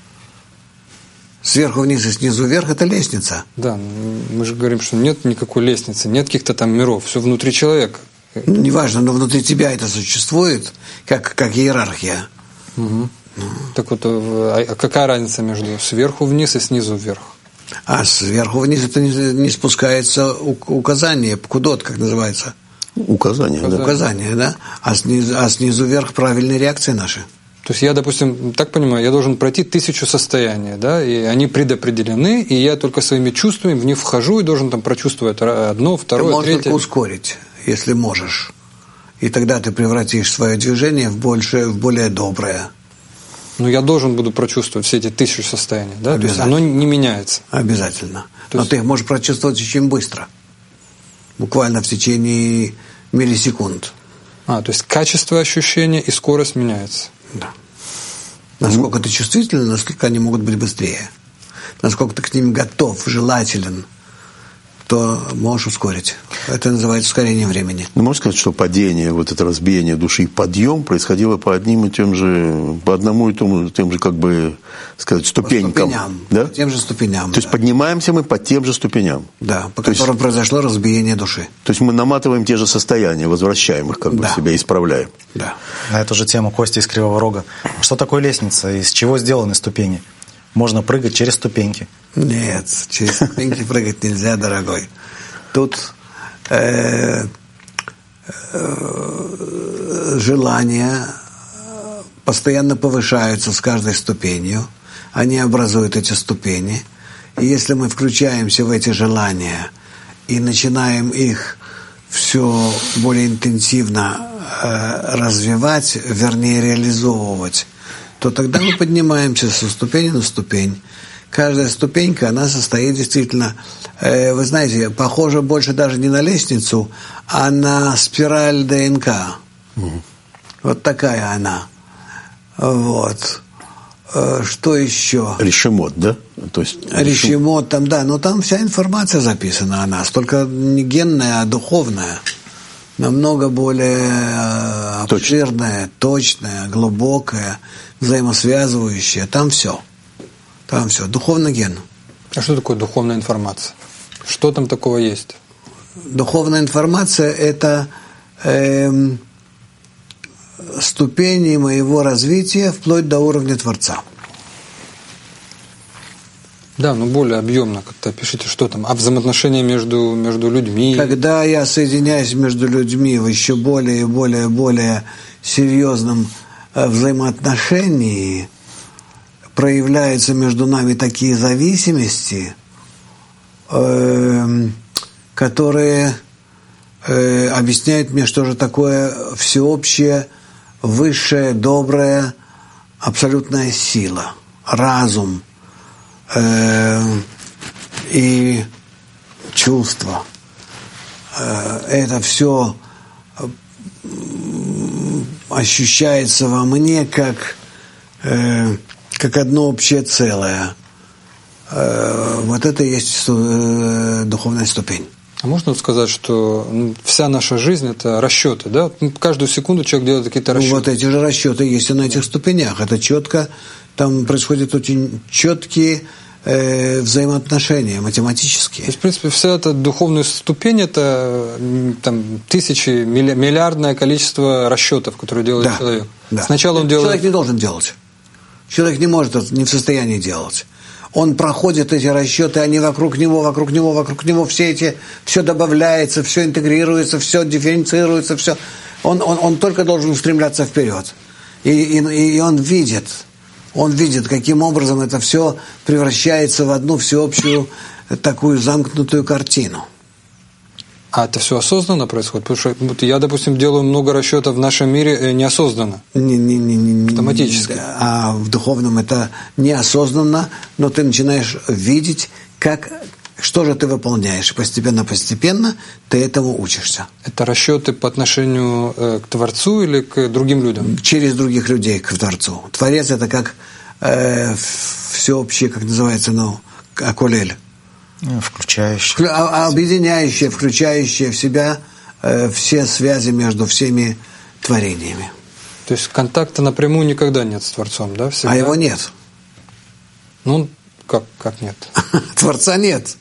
Сверху вниз и снизу вверх – это лестница. Да, мы же говорим, что нет никакой лестницы, нет каких-то там миров, все внутри человека. Неважно, но внутри тебя это существует, как, как иерархия. Угу. Ну. Так вот, а какая разница между сверху вниз и снизу вверх? А сверху вниз это не, не спускается указание, пкудот, как называется. Указание, да. Указание, да. А снизу, а снизу вверх правильные реакции наши. То есть я, допустим, так понимаю, я должен пройти тысячу состояний, да, и они предопределены, и я только своими чувствами в них вхожу и должен там прочувствовать одно, второе, ты третье. Ты можешь только ускорить, если можешь. И тогда ты превратишь свое движение в, больше, в более доброе. Ну, я должен буду прочувствовать все эти тысячи состояний, да? То есть оно не меняется. Обязательно. То Но есть... ты их можешь прочувствовать очень быстро. Буквально в течение миллисекунд. А, то есть качество ощущения и скорость меняется. Да. Насколько mm-hmm. ты чувствителен, насколько они могут быть быстрее. Насколько ты к ним готов, желателен, то можешь ускорить. Это называется ускорение времени. Ну, можно сказать, что падение, вот это разбиение души, подъем происходило по одним и тем же, по одному и тому, тем же, как бы сказать, ступенькам. По ступеням. Да? По тем же ступеням. То да. есть поднимаемся мы по тем же ступеням. Да, по то которым есть, произошло разбиение души. То есть мы наматываем те же состояния, возвращаем их, как бы да. себя исправляем. Да. На эту же тему Костя из Кривого Рога. Что такое лестница? Из чего сделаны ступени? Можно прыгать через ступеньки? Нет, через ступеньки прыгать нельзя, дорогой. Тут э, э, желания постоянно повышаются с каждой ступенью. Они образуют эти ступени. И если мы включаемся в эти желания и начинаем их все более интенсивно э, развивать, вернее реализовывать, то тогда мы поднимаемся со ступени на ступень. Каждая ступенька, она состоит действительно, э, вы знаете, похожа больше даже не на лестницу, а на спираль ДНК. Mm-hmm. Вот такая она. Вот. Э, что еще? Решемот, да? То есть, Ришимот там, да, но там вся информация записана о нас, только не генная, а духовная. Намного более обширная, точная, глубокая, взаимосвязывающая. Там все. Там все. Духовный ген. А что такое духовная информация? Что там такого есть? Духовная информация – это э, ступени моего развития вплоть до уровня Творца. Да, но более объемно как-то пишите, что там. А взаимоотношения между, между людьми? Когда я соединяюсь между людьми в еще более и более более серьезном взаимоотношении, проявляются между нами такие зависимости, э, которые э, объясняют мне, что же такое всеобщее, высшая, добрая, абсолютная сила, разум э, и чувства. Э, это все ощущается во мне как, э, как одно общее целое. Э, вот это и есть э, духовная ступень. А можно сказать, что вся наша жизнь – это расчеты, да? Каждую секунду человек делает какие-то расчеты. Ну, вот эти же расчеты есть и на этих ступенях. Это четко, там происходят очень четкие э, взаимоотношения, математические. То есть, в принципе, вся эта духовная ступень – это там, тысячи, миллиардное количество расчетов, которые делает да, человек. Да. Сначала он делает… Человек не должен делать. Человек не может это, не в состоянии делать. Он проходит эти расчеты, они вокруг него, вокруг него, вокруг него, все эти, все добавляется, все интегрируется, все дифференцируется, все. Он, он, он только должен устремляться вперед. И, и, и он видит, он видит, каким образом это все превращается в одну всеобщую такую замкнутую картину. А это все осознанно происходит? Потому что я, допустим, делаю много расчетов в нашем мире неосознанно. Не, не, не, не, автоматически. А в духовном это неосознанно, но ты начинаешь видеть, как, что же ты выполняешь. Постепенно-постепенно ты этому учишься. Это расчеты по отношению к Творцу или к другим людям? Через других людей к Творцу. Творец это как э, всеобщее, как называется, ну, акулель. Включающее. Объединяющее, включающее в себя э, все связи между всеми творениями. То есть контакта напрямую никогда нет с Творцом, да? Всегда? А его нет. Ну, как, как нет? Творца нет.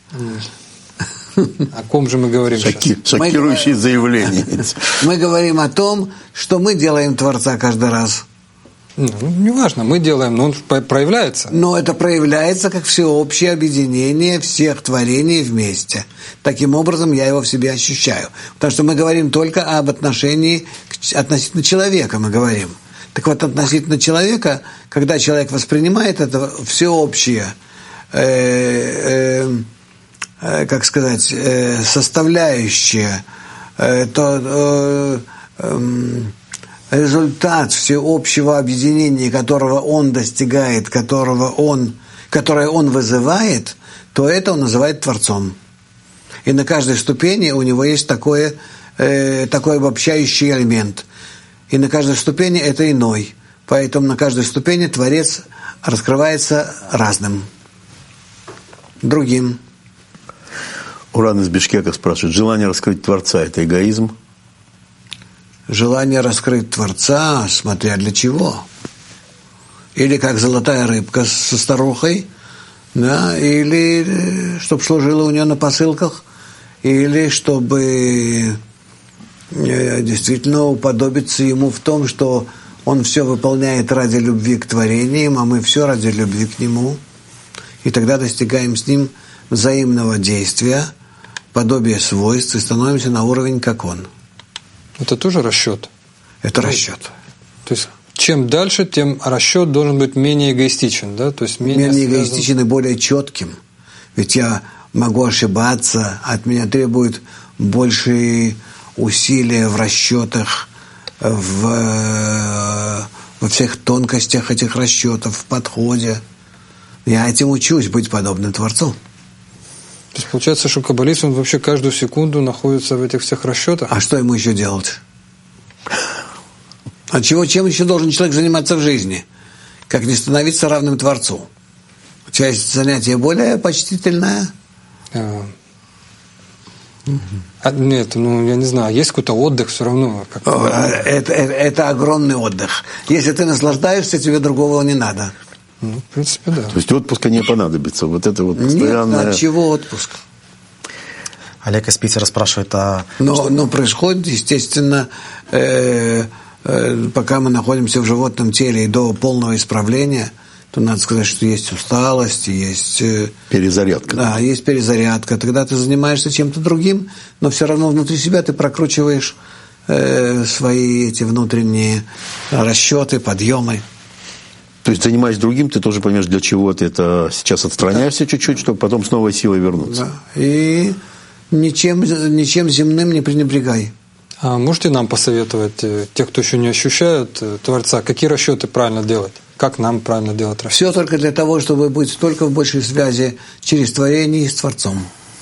О ком же мы говорим Шоки, сейчас? Шокирующие мы, заявления. Мы говорим о том, что мы делаем Творца каждый раз. Ну, неважно, мы делаем, но он проявляется. Но это проявляется как всеобщее объединение всех творений вместе. Таким образом, я его в себе ощущаю. Потому что мы говорим только об отношении относительно человека, мы говорим. Так вот, относительно человека, когда человек воспринимает это всеобщее, э, э, как сказать, э, составляющее, э, то... Э, э, результат всеобщего объединения, которого он достигает, которого он, которое он вызывает, то это он называет Творцом. И на каждой ступени у него есть такое, э, такой обобщающий элемент. И на каждой ступени это иной. Поэтому на каждой ступени Творец раскрывается разным, другим. Уран из Бишкека спрашивает, желание раскрыть Творца – это эгоизм? Желание раскрыть Творца, смотря для чего. Или как золотая рыбка со старухой, да, или чтобы служила у нее на посылках, или чтобы действительно уподобиться ему в том, что он все выполняет ради любви к творениям, а мы все ради любви к нему. И тогда достигаем с ним взаимного действия, подобия свойств и становимся на уровень, как он. Это тоже расчет? Это расчет. То есть, чем дальше, тем расчет должен быть менее эгоистичен, да? То есть менее, менее связан... эгоистичен и более четким. Ведь я могу ошибаться, от меня требуют большие усилия в расчетах, в, во всех тонкостях этих расчетов, в подходе. Я этим учусь, быть подобным Творцу. То есть получается, что каббалист, он вообще каждую секунду находится в этих всех расчетах? А что ему еще делать? А чего, чем еще должен человек заниматься в жизни? Как не становиться равным Творцу? Часть занятия более почтительная? А, а, нет, ну я не знаю, есть какой-то отдых все равно. О, это, это, это огромный отдых. Если ты наслаждаешься, тебе другого не надо. Ну, в принципе, да. То есть отпуска не понадобится. Вот это вот постоянное... Нет, от чего отпуск? Олег из Питера спрашивает, а... Но, но происходит, естественно, э, э, пока мы находимся в животном теле и до полного исправления, то надо сказать, что есть усталость, есть... Э, перезарядка. Да, есть перезарядка. Тогда ты занимаешься чем-то другим, но все равно внутри себя ты прокручиваешь э, свои эти внутренние расчеты, подъемы. То есть, занимаясь другим, ты тоже понимаешь, для чего ты это сейчас отстраняешься да. чуть-чуть, чтобы потом с новой силой вернуться. Да. И ничем, ничем земным не пренебрегай. А можете нам посоветовать, тех, кто еще не ощущают Творца, какие расчеты правильно делать? Как нам правильно делать расчеты? Все только для того, чтобы быть только в большей связи через творение и с Творцом.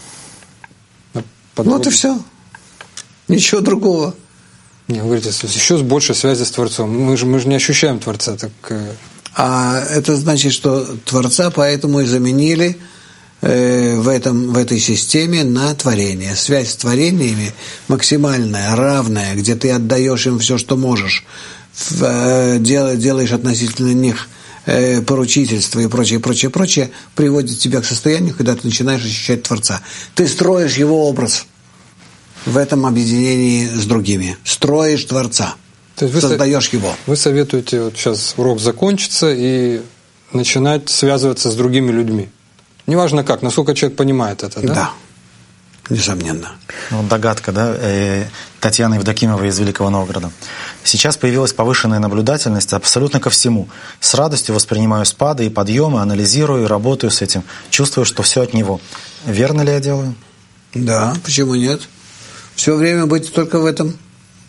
Подробно. Вот и все. Ничего другого. Не, вы говорите, еще с большей связи с Творцом. Мы же, мы же не ощущаем Творца. Так... А это значит, что Творца поэтому и заменили э, в, этом, в этой системе на творение. Связь с творениями максимальная, равная, где ты отдаешь им все, что можешь, в, э, дел, делаешь относительно них э, поручительство и прочее, прочее, прочее, приводит тебя к состоянию, когда ты начинаешь ощущать Творца. Ты строишь его образ в этом объединении с другими. Строишь Творца. То есть вы создаешь его. Вы советуете, вот сейчас урок закончится, и начинать связываться с другими людьми. Неважно как, насколько человек понимает это, да? Да, несомненно. Ну, догадка, да, Татьяна Евдокимова из Великого Новгорода. Сейчас появилась повышенная наблюдательность абсолютно ко всему. С радостью воспринимаю спады и подъемы, анализирую и работаю с этим. Чувствую, что все от него. Верно ли я делаю? Да, почему нет? Все время быть только в этом.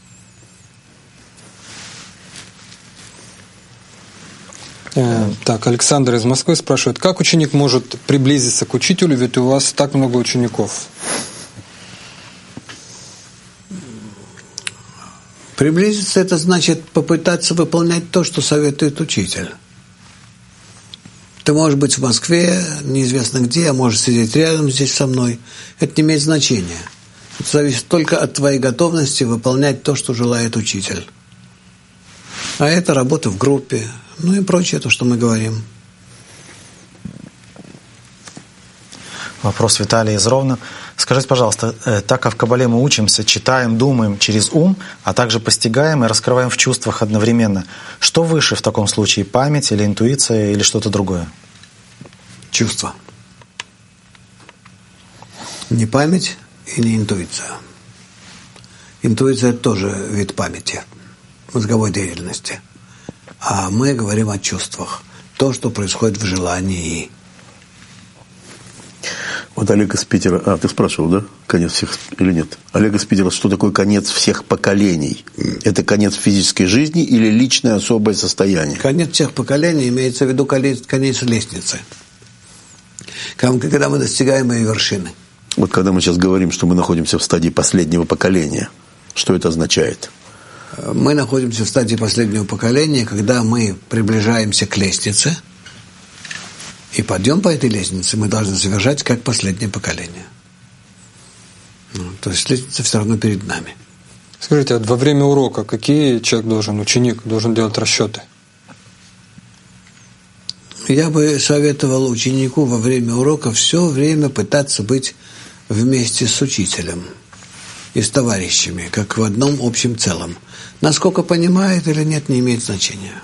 Так, Александр из Москвы спрашивает, как ученик может приблизиться к учителю, ведь у вас так много учеников? Приблизиться – это значит попытаться выполнять то, что советует учитель. Ты можешь быть в Москве, неизвестно где, а можешь сидеть рядом здесь со мной. Это не имеет значения. Это зависит только от твоей готовности выполнять то, что желает учитель. А это работа в группе, ну и прочее, то, что мы говорим. Вопрос Виталия из Ровно. Скажите, пожалуйста, так как в Кабале мы учимся, читаем, думаем через ум, а также постигаем и раскрываем в чувствах одновременно, что выше в таком случае, память или интуиция или что-то другое? Чувство. Не память и не интуиция. Интуиция – это тоже вид памяти, мозговой деятельности. А мы говорим о чувствах. То, что происходит в желании. Вот Олег из Питера... А, ты спрашивал, да? Конец всех или нет? Олег из Питера, что такое конец всех поколений? Это конец физической жизни или личное особое состояние? Конец всех поколений имеется в виду конец лестницы. Когда мы достигаем ее вершины. Вот когда мы сейчас говорим, что мы находимся в стадии последнего поколения, что это означает? Мы находимся в стадии последнего поколения, когда мы приближаемся к лестнице, и подъем по этой лестнице мы должны совершать как последнее поколение. Ну, то есть лестница все равно перед нами. Скажите, а во время урока какие человек должен, ученик, должен делать расчеты? Я бы советовал ученику во время урока все время пытаться быть вместе с учителем и с товарищами, как в одном общем целом. Насколько понимает или нет, не имеет значения.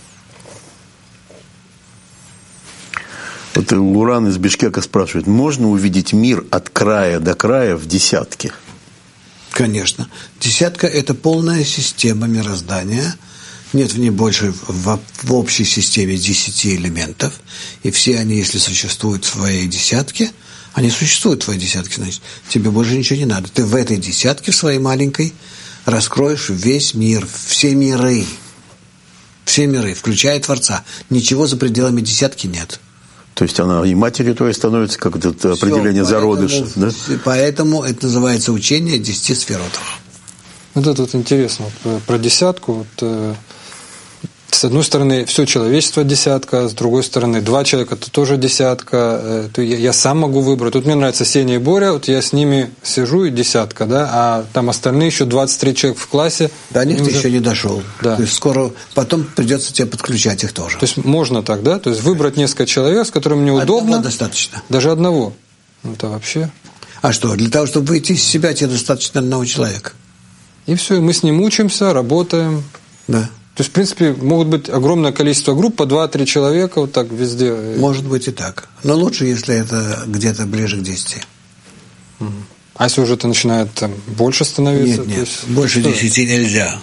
Вот Уран из Бишкека спрашивает, можно увидеть мир от края до края в десятке? Конечно. Десятка – это полная система мироздания. Нет в ней больше в, в общей системе десяти элементов. И все они, если существуют в своей десятке, они существуют в твоей десятке, значит, тебе больше ничего не надо. Ты в этой десятке, в своей маленькой, раскроешь весь мир, все миры. Все миры, включая Творца. Ничего за пределами десятки нет. То есть она и матерью твоей становится, как это Все, определение поэтому, зародыша. Да? Поэтому это называется учение о десяти сферотах. Вот это вот интересно, вот, про десятку. Вот, С одной стороны, все человечество десятка, с другой стороны, два человека это тоже десятка. То я, я сам могу выбрать. Тут мне нравится Сеня и Боря, вот я с ними сижу и десятка, да, а там остальные еще двадцать три человека в классе. До них ты уже... еще не дошел. Да. То есть скоро потом придется тебе подключать их тоже. То есть можно так, да? То есть выбрать несколько человек, с которыми мне удобно. Одного достаточно. Даже одного. Это вообще. А что, для того, чтобы выйти из себя, тебе достаточно одного человека. И все, и мы с ним учимся, работаем. Да. То есть, в принципе, могут быть огромное количество групп, по два-три человека, вот так везде. Может быть и так. Но лучше, если это где-то ближе к десяти. А если уже это начинает там, больше становиться? Нет, нет, есть, больше что? десяти нельзя.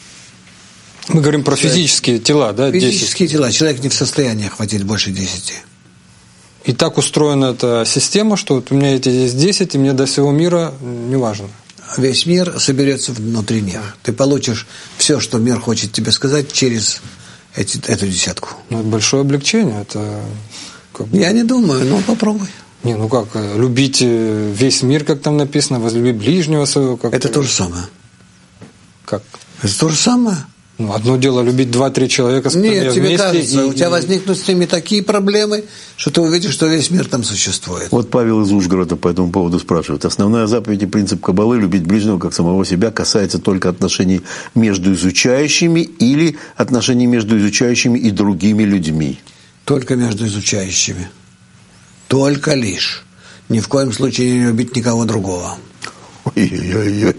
Мы говорим про физические тела, да? Физические десять. тела. Человек не в состоянии охватить больше десяти. И так устроена эта система, что вот у меня эти есть десять, и мне до всего мира не важно. Весь мир соберется внутри них. Ты получишь все, что мир хочет тебе сказать, через эти, эту десятку. Ну, это большое облегчение. Это как бы... Я не думаю, но попробуй. Не, ну как, любить весь мир, как там написано, возлюби ближнего своего. Как Это то же самое. Как? Это то же самое. Ну, одно дело любить два-три человека, с которыми Нет, я тебе вместе. кажется, И, у тебя и... возникнут с ними такие проблемы, что ты увидишь, что весь мир там существует. Вот Павел из Ужгорода по этому поводу спрашивает. Основная заповедь и принцип Каббалы – любить ближнего как самого себя – касается только отношений между изучающими или отношений между изучающими и другими людьми? Только между изучающими. Только лишь. Ни в коем случае не любить никого другого. Ой-ой-ой.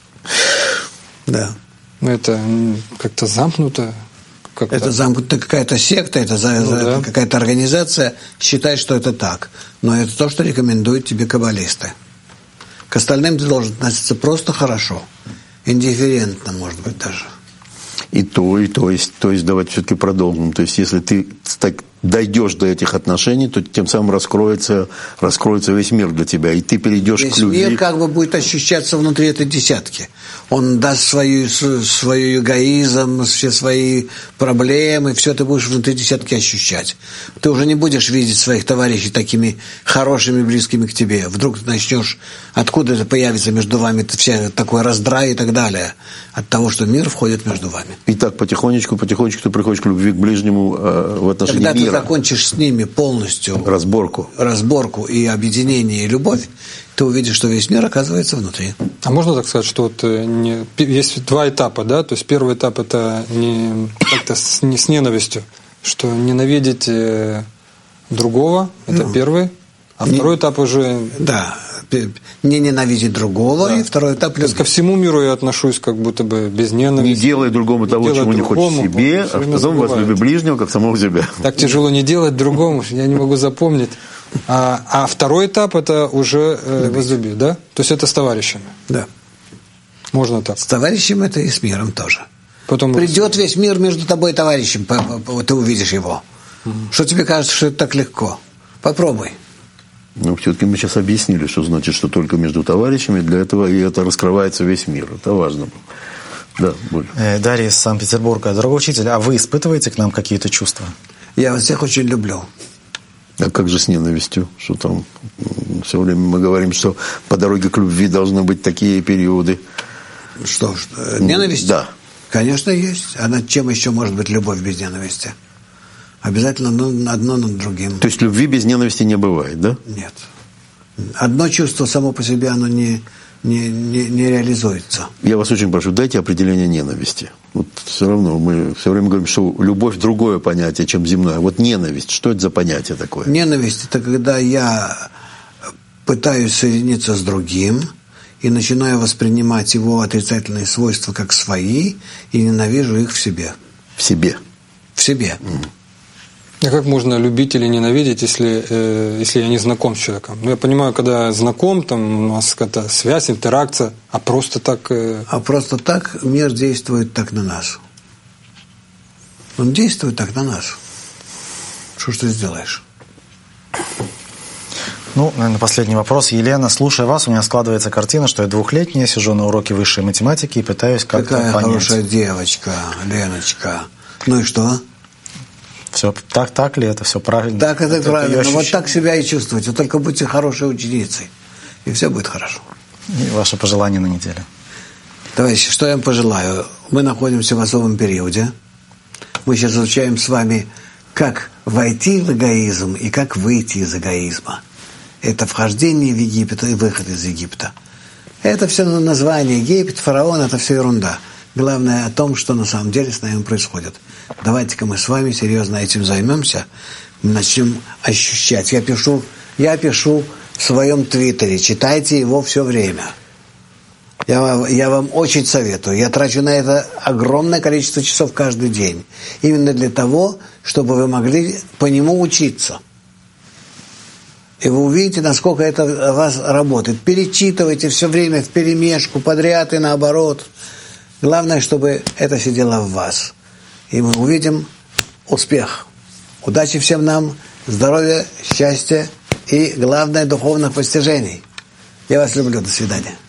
Да. Это как-то замкнуто. Как-то... Это замкнутая какая-то секта, это, за, Ну, за, да. какая-то организация считает, что это так. Но это то, что рекомендуют тебе каббалисты. К остальным ты должен относиться просто хорошо. Индифферентно, может быть, даже. И то, и то есть, то есть давайте все-таки продолжим. То есть, если ты так дойдешь до этих отношений, то тем самым раскроется, раскроется весь мир для тебя, и ты перейдешь Весь к любви. мир как бы будет ощущаться внутри этой десятки. Он даст свою, свою эгоизм, все свои проблемы, все ты будешь внутри десятки ощущать. Ты уже не будешь видеть своих товарищей такими хорошими, близкими к тебе. Вдруг ты начнешь, откуда это появится между вами вся такой раздрай и так далее. От того, что мир входит между вами. И так потихонечку, потихонечку ты приходишь к любви к ближнему э, в отношении Когда мира. ты закончишь с ними полностью Разборку. разборку и объединение, и любовь, ты увидишь, что весь мир оказывается внутри. А можно так сказать, что вот не, есть два этапа, да? То есть первый этап это не как-то с, не с ненавистью, что ненавидеть э, другого, это Ну, первый, а не, второй этап уже. Да, не ненавидеть другого, Да. и второй этап То есть ко любви. всему миру я отношусь как будто бы без Не ненависти. делай другому Не того, делай чего не хочешь другому, себе, всё а время потом возлюби забываю. ближнего, как самого себя. Так тяжело не делать другому, я не могу запомнить. А, а второй этап это уже э, возлюбить, да? То есть это с товарищами. Да. Можно так. С товарищем это и с миром тоже. Потом Придет весь мир между тобой и товарищем, по- по- ты увидишь его. Что тебе кажется, что это так легко? Попробуй. Но все-таки мы сейчас объяснили, что значит, что только между товарищами, для этого и это раскрывается весь мир. Это важно. Да, Боль. Э, Дарья из Санкт-Петербурга. Дорогой учитель, а вы испытываете к нам какие-то чувства? Я вас всех очень люблю. А как же с ненавистью? Что там? Все время мы говорим, что по дороге к любви должны быть такие периоды. Что ж, э, ненависть? Да. Конечно, есть. А над чем еще может быть любовь без ненависти? Обязательно одно, одно над другим. То есть любви без ненависти не бывает, да? Нет. Одно чувство само по себе, оно не, не, не, не реализуется. Я вас очень прошу, дайте определение ненависти. Вот все равно мы все время говорим, что любовь другое понятие, чем земное. Вот ненависть, что это за понятие такое? Ненависть – это когда я пытаюсь соединиться с другим и начинаю воспринимать его отрицательные свойства как свои и ненавижу их в себе. В себе. В себе. А как можно любить или ненавидеть, если, э, если я не знаком с человеком? Ну, я понимаю, когда я знаком, там у нас какая-то связь, интеракция, а просто так... Э... А просто так мир действует так на нас. Он действует так на нас. Что ж ты сделаешь? Ну, наверное, последний вопрос. Елена, слушая вас, у меня складывается картина, что я двухлетняя, сижу на уроке высшей математики и пытаюсь как-то Какая понять. хорошая девочка, Леночка. Ну и что? Все так, так ли это все правильно? Так, это, это правильно. её Вот ощущение. так себя и чувствуйте. Только будьте хорошей ученицей. И все будет хорошо. И ваше пожелание на неделю. Товарищи, что я вам пожелаю? Мы находимся в особом периоде. Мы сейчас изучаем с вами, как войти в эгоизм и как выйти из эгоизма. Это вхождение в Египет и выход из Египта. Это все название Египет, фараон, это все ерунда. Главное о том, что на самом деле с нами происходит. Давайте-ка мы с вами серьезно этим займемся, начнем ощущать. Я пишу, я пишу в своем твиттере, читайте его все время. Я, я вам очень советую. Я трачу на это огромное количество часов каждый день. Именно для того, чтобы вы могли по нему учиться. И вы увидите, насколько это у вас работает. Перечитывайте все время вперемешку, подряд и наоборот. Главное, чтобы это сидело в вас. И мы увидим успех. Удачи всем нам, здоровья, счастья и, главное, духовных постижений. Я вас люблю. До свидания.